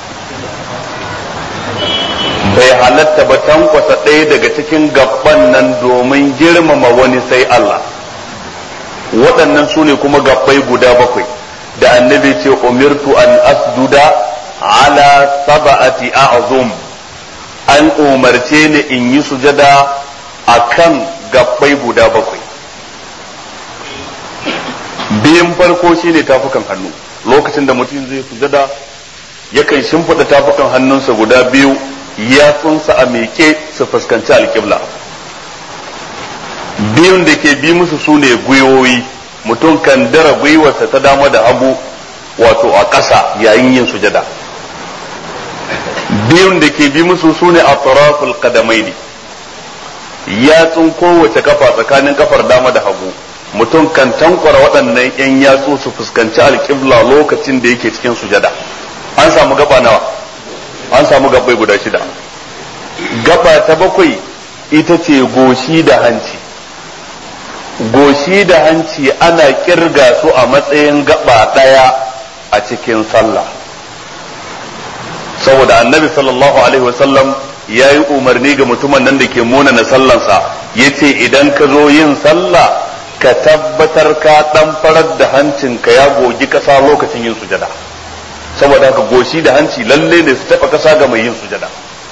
Bai halatta ba tankwasa ɗaya daga cikin gaban nan domin girmama wani sai Allah. Waɗannan su ne kuma gabbai guda bakwai da annabi ce umirtu an asjuda ala sab'ati a'zum, an umarce ni in yi sujada akan gabbai guda bakwai. Biyan farko shine tafukan hannu. Lokacin da mutum zai sujada yakan shimfiɗa tafukan hannunsa guda biyu, yatsunsa a miƙe su fuskanci alƙibla. Biyun da ke bi musu su ne gwiwoyi, mutum kan dara gwiwarsa ta dama da hagu wato a ƙasa yayin yin sujada. Biyun da ke bi musu su ne atraful qadamaini, yatsun kowace kafa tsakanin kafar dama da hagu, mutum kan tankwara waɗannan 'yan yatsu su fuskanci alƙibla lokacin da yake cikin sujada. An samu gaba nawa? An samu gabbai guda shida. Gaba ta bakwai ita ce goshi da hanci. Goshi da hanci ana kirga su a matsayin gaba ɗaya a cikin sallah, saboda annabi sallallahu alaihi wasallam ya yi umarni ga mutumin nan da ke munana sallansa, ya ce idan ka zo yin sallah ka tabbatar ka ɗan farar da hancinka ya gogi ƙasa lokacin yin sujada. Saboda haka goshi da hanci lalle ne su taɓa ƙasa ga mai yin sujada.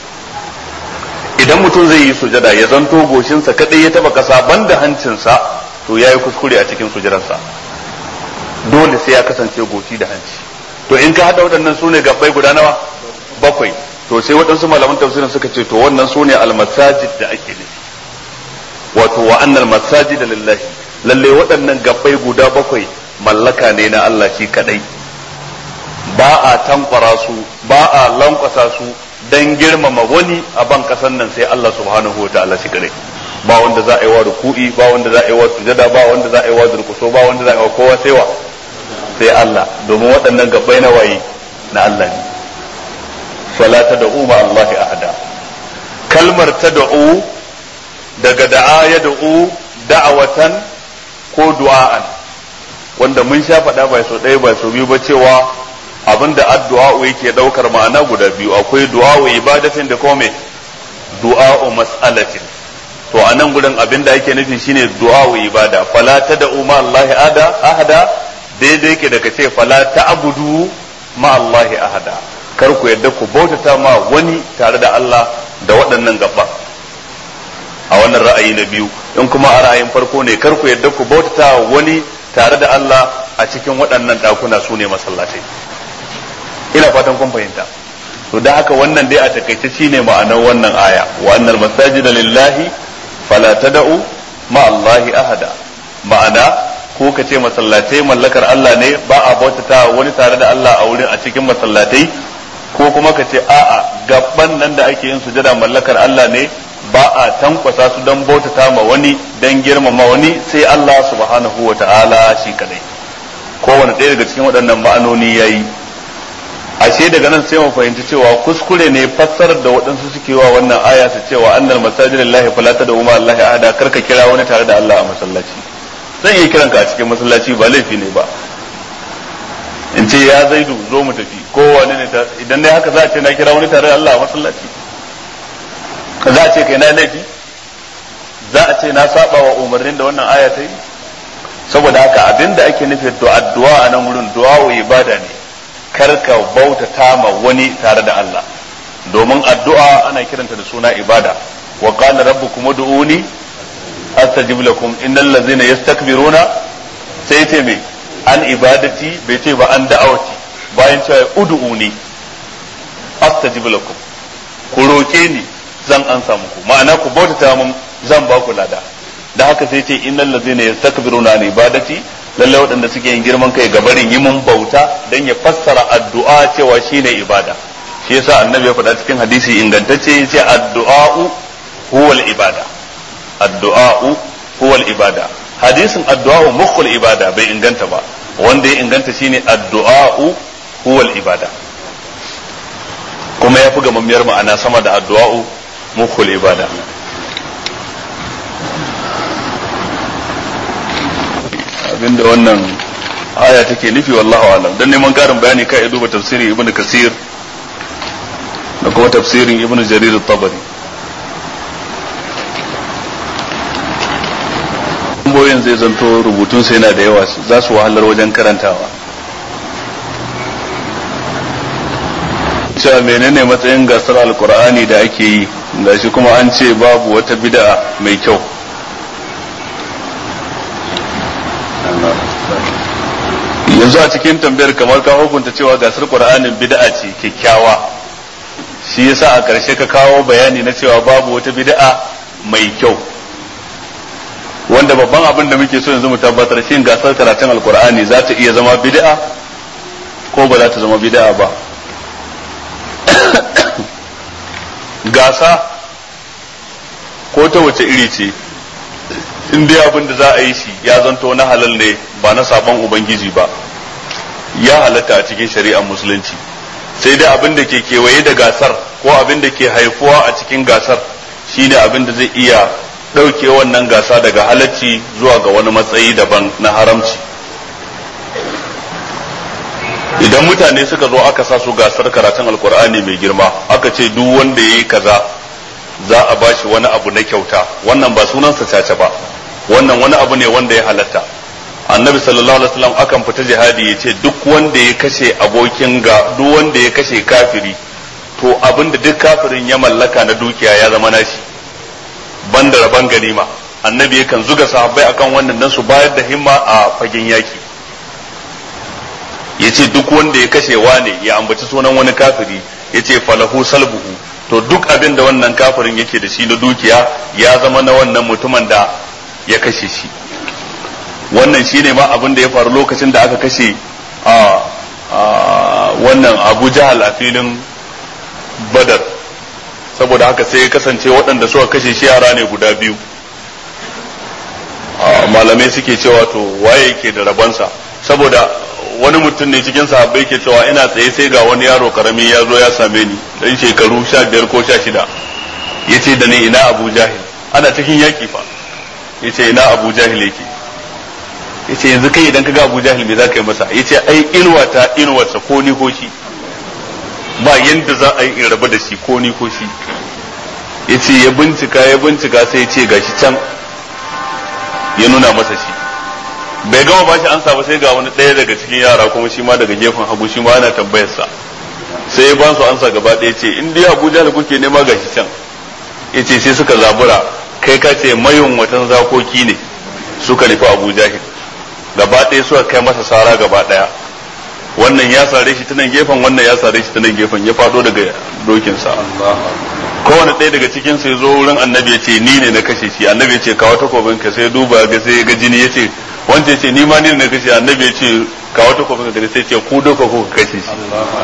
Idan mutum zai yi sujada ya zanto goshinsa kaɗai ya taɓa ƙasa banda hancinsa, to ya yi kuskure a cikin sujadarsa. Dole sai ya kasance goshi da hanci. To in ka haɗa waɗannan su ne gabbai guda nawa? Bakwai. To sai waɗansu malaman tafsirin suka ce to wannan su ne almasajid da ake nufi. Wato wa annal masajid lillahi, lalle waɗannan gabbai guda bakwai mallaka ne na Allah shi kadai ba a tankwara su ba a lankwasa su dan girmama wani a ban kasan nan sai Allah subhanahu wa ta'ala shi kadai ba wanda za a yi wa ruku'i ba wanda za a yi wa sujada ba wanda za a yi wa durkuso ba wanda za a yi wa kowa sai Allah domin waɗannan gabbai na waye na Allah ne fala tad'u ma Allah ahada kalmar tad'u daga da'a ya da'u da'awatan ko du'a'an wanda mun sha faɗa ba so ɗaya ba so biyu ba cewa abinda addu'a yake daukar ma'ana guda biyu akwai du'a ibadatin da kuma du'a mas'alatin to a nan gurin abinda ake nufi shine du'a ibada fala tad'u ma Allah ahada daidai yake da kace fala ta'budu ma Allah ahada kar ku yadda ku bautata ma wani tare da Allah da waɗannan gaba a wannan ra'ayi na biyu in kuma a ra'ayin farko ne kar ku yadda ku bautata wani tare da Allah a cikin waɗannan ɗakuna su ne masallatai ina fatan kun fahimta to da haka wannan dai a takaice shine ma'anar wannan aya wa annal masajida lillahi fala tad'u ma Allahi ahada ma'ana ko ka ce masallatai mallakar Allah ne ba a bautata wani tare da Allah a wurin a cikin masallatai ko kuma ka ce a'a gaban nan da ake yin sujada mallakar Allah ne ba a tankwasa su don bautata ma wani don girmama wani sai Allah subhanahu wa ta'ala shi kadai kowane ɗaya daga cikin waɗannan ma'anoni yayi ashe daga nan sai mu fahimci cewa kuskure ne fassarar da waɗansu suke wa wannan aya su cewa annal masajid lillahi fala tad'u ma allahi ahada karka kira wani tare da Allah a masallaci zan iya kiran ka a cikin masallaci ba laifi ne ba in ce ya zaidu zo mu tafi kowane ne idan dai haka za a ce na kira wani tare da Allah a masallaci za a ce kai na laifi za a ce na saba wa umarnin da wannan aya ta yi saboda haka abinda ake nufi addu'a a nan wurin du'a wa ibada ne karka bautata ma wani tare da Allah domin addu'a ana kiranta da suna ibada wa qala rabbukum ud'uni astajib lakum innal ladzina yastakbiruna sai ce me an ibadati bai ce ba an da'awati bayan cewa ud'uni astajib lakum ku roke ni zan ansa muku ma'ana ku bautata mun zan ba ku lada da haka sai ce innal ladzina yastakbiruna an ibadati lalle waɗanda suke yin girman kai ga barin yi mun bauta dan ya fassara addu'a cewa shine ibada shi yasa annabi ya faɗa cikin hadisi ingantacce yace addu'a'u huwal ibada addu'a'u huwal ibada hadisin addu'a'u mukhul ibada bai inganta ba wanda ya inganta shine addu'a'u huwal ibada kuma ya fi gamammiyar ma'ana sama da addu'a'u mukhul ibada abinda wannan aya take nufi wallahu alam dan neman karin bayani kai ya duba tafsirin ibnu kasir da kuma tafsirin ibnu jarir at-tabari tambayoyin zai zanto rubutun sai yana da yawa za su wahalar wajen karantawa cewa menene matsayin gasar alkur'ani da ake yi gashi kuma an ce babu wata bid'a mai kyau yanzu a cikin tambayar kamar ka hukunta cewa gasar qur'anin bid'a ce kyakkyawa shi yasa a ƙarshe ka kawo bayani na cewa babu wata bid'a mai kyau wanda babban abin da muke so yanzu mu tabbatar shin gasar karatun alqur'ani za ta iya zama bid'a ko ba za ta zama bid'a ba gasa ko ta wace iri ce in dai abin da za a yi shi ya zanto na halal ne ba na sabon ubangiji ba ya halatta a cikin shari'ar musulunci sai dai abin da ke kewaye da gasar ko abin da ke haifuwa a cikin gasar shine abin da zai iya ɗauke wannan gasa daga halacci zuwa ga wani matsayi daban na haramci idan mutane suka zo aka sa su gasar karatun alkur'ani mai girma aka ce duk wanda ya yi kaza za a bashi wani abu na kyauta wannan ba sunansa caca ba wannan wani abu ne wanda ya halatta annabi sallallahu alaihi wasallam akan fita jihadi ya ce duk wanda ya kashe duk wanda ya kashe kafiri to abinda duk kafirin ya mallaka na dukiya ya zama nashi banda raban ganima annabi yakan zuga sahabbai akan wannan dan su bayar da himma a fagen yaki yace duk wanda ya kashe wane ya ambaci sunan wani kafiri yace falahu salbuhu to duk abin da wannan kafirin yake da shi na dukiya ya zama na wannan mutumin da ya kashe shi wannan shine ma abin da ya faru lokacin da aka kashe wannan Abu Jahal a filin Badar, saboda haka sai ya kasance waɗanda suka kashe shi yara ne guda biyu. Malamai suke cewa to waye yake da rabonsa, saboda wani mutum ne cikin sahabbai ke cewa ina tsaye sai ga wani yaro karami ya zo ya same ni dan shekaru 15 ko 16, yace da ni ina Abu Jahil, ana cikin yaki fa, yace ina Abu Jahil yake, yace yanzu kai idan kaga Abu Jahil me zaka yi masa, yace ai inuwarsa ko ni ko shi, ba yanda za a yi in rabu da shi ko ni ko shi. Yace ya bincika sai ya ce gashi can, ya nuna masa shi. Bai gama ba shi ansa ba sai ga wani ɗaya daga cikin yara kuma shi ma daga gefen hagu shi ma ana tambayar sa, sai ya ba su ansa gaba ɗaya, ce in dai Abu Jahil kuke nema gashi can. Yace sai suka zabura, kai ka ce mayun watan zakoki ne suka nufi Abu Jahil, gaba ɗaya suka kai masa sara gaba ɗaya, wannan ya sare shi ta nan gefen, wannan ya sare shi ta nan gefen, ya fado daga dokinsa. Kowane ɗaya daga cikin sai zo wurin annabi ya ce ni ne na kashe shi, annabi ya ce kawo takobin ka, sai duba ga sai ga jini, ya ce wanda ya ce ni ma ni ne na kashe, annabi ya ce kawo takobin ka, sai ce ku doka ku kashe shi.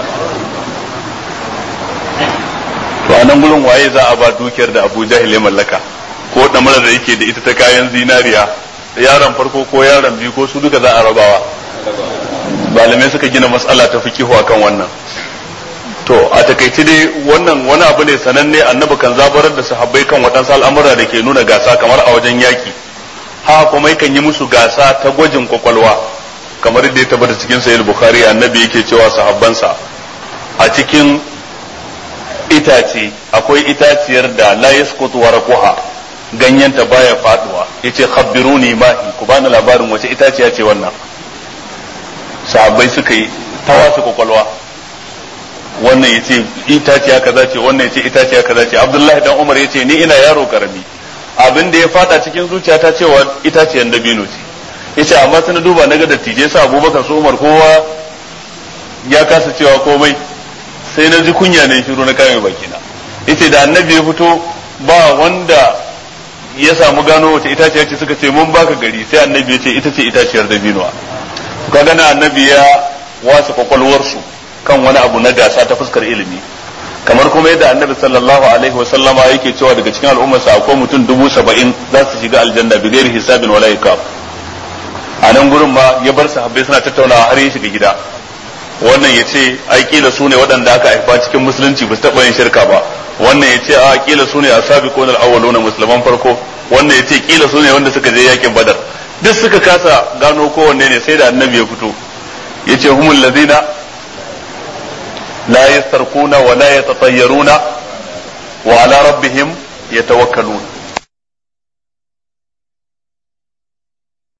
To a nan gurin waye za a ba dukiyar da Abu Jahil ya mallaka, ko damarar da yake da ita ta kayan zinariya, yaron farko ko yaron biyu ko su duka za a rabawa? Malamai suka gina matsala ta fikihu akan wannan. To a takaice dai wannan wani abu ne sananne, annabi kan zabarar da sahabbai kan waɗansu al'amura da ke nuna gasa kamar a wajen yaki, haka kuma yakan yi musu gasa ta gwajin kwakwalwa, kamar da ya tabbata cikin sahih Bukhari, annabi yake cewa sahabbansa a cikin itace akwai itaciyar da la yasqutu warquha, ganyenta baya faduwa, yace khabbiruni mahi, ku bani labarin wace itaciya ce wannan. Sahabbai suka yi tawasu kwakwalwa, wannan yace itaciya kaza ce, wannan yace itaciya kaza ce. Abdullahi dan Umar yace ni ina yaro karami, abin da ya fada cikin zuciyata cewa itaciyar dabino ce, yace amma sai na duba naga dattijai sa Abubakar su Umar kowa ya kasa cewa komai, sai na ji kunya ne shiru na kame bakina. Yace da annabi ya fito ba wanda ya samu gano wace itaciya ce, suka ce mun baka gari, sai annabi ya ce ita ce itaciyar dabino. Kaga na annabi ya wasa kwakwalwarsu kan wani abu na gasa ta fuskar ilimi, kamar kuma yadda annabi sallallahu alaihi wa sallama yake cewa daga cikin al'ummarsa akwai mutum 70,000 za su shiga aljanna bi ghairi hisabin wala iqab. A nan gurin ma ya bar sahabbai suna tattaunawa har ya shiga gida, wannan ya ce ai kila su ne waɗanda aka haifa cikin musulunci ba su taɓa yin shirka ba, wannan ya ce a kila su ne asabiqun al-awwaluna musulman farko, wannan ya ce kila su ne wanda suka je yakin Badar. Duk suka kasa gano kowanne ne, sai da annabi ya fito ya ce humul ladina la yastarquna wa la yatatayyaruna wa ala rabbihim yatawakkalun.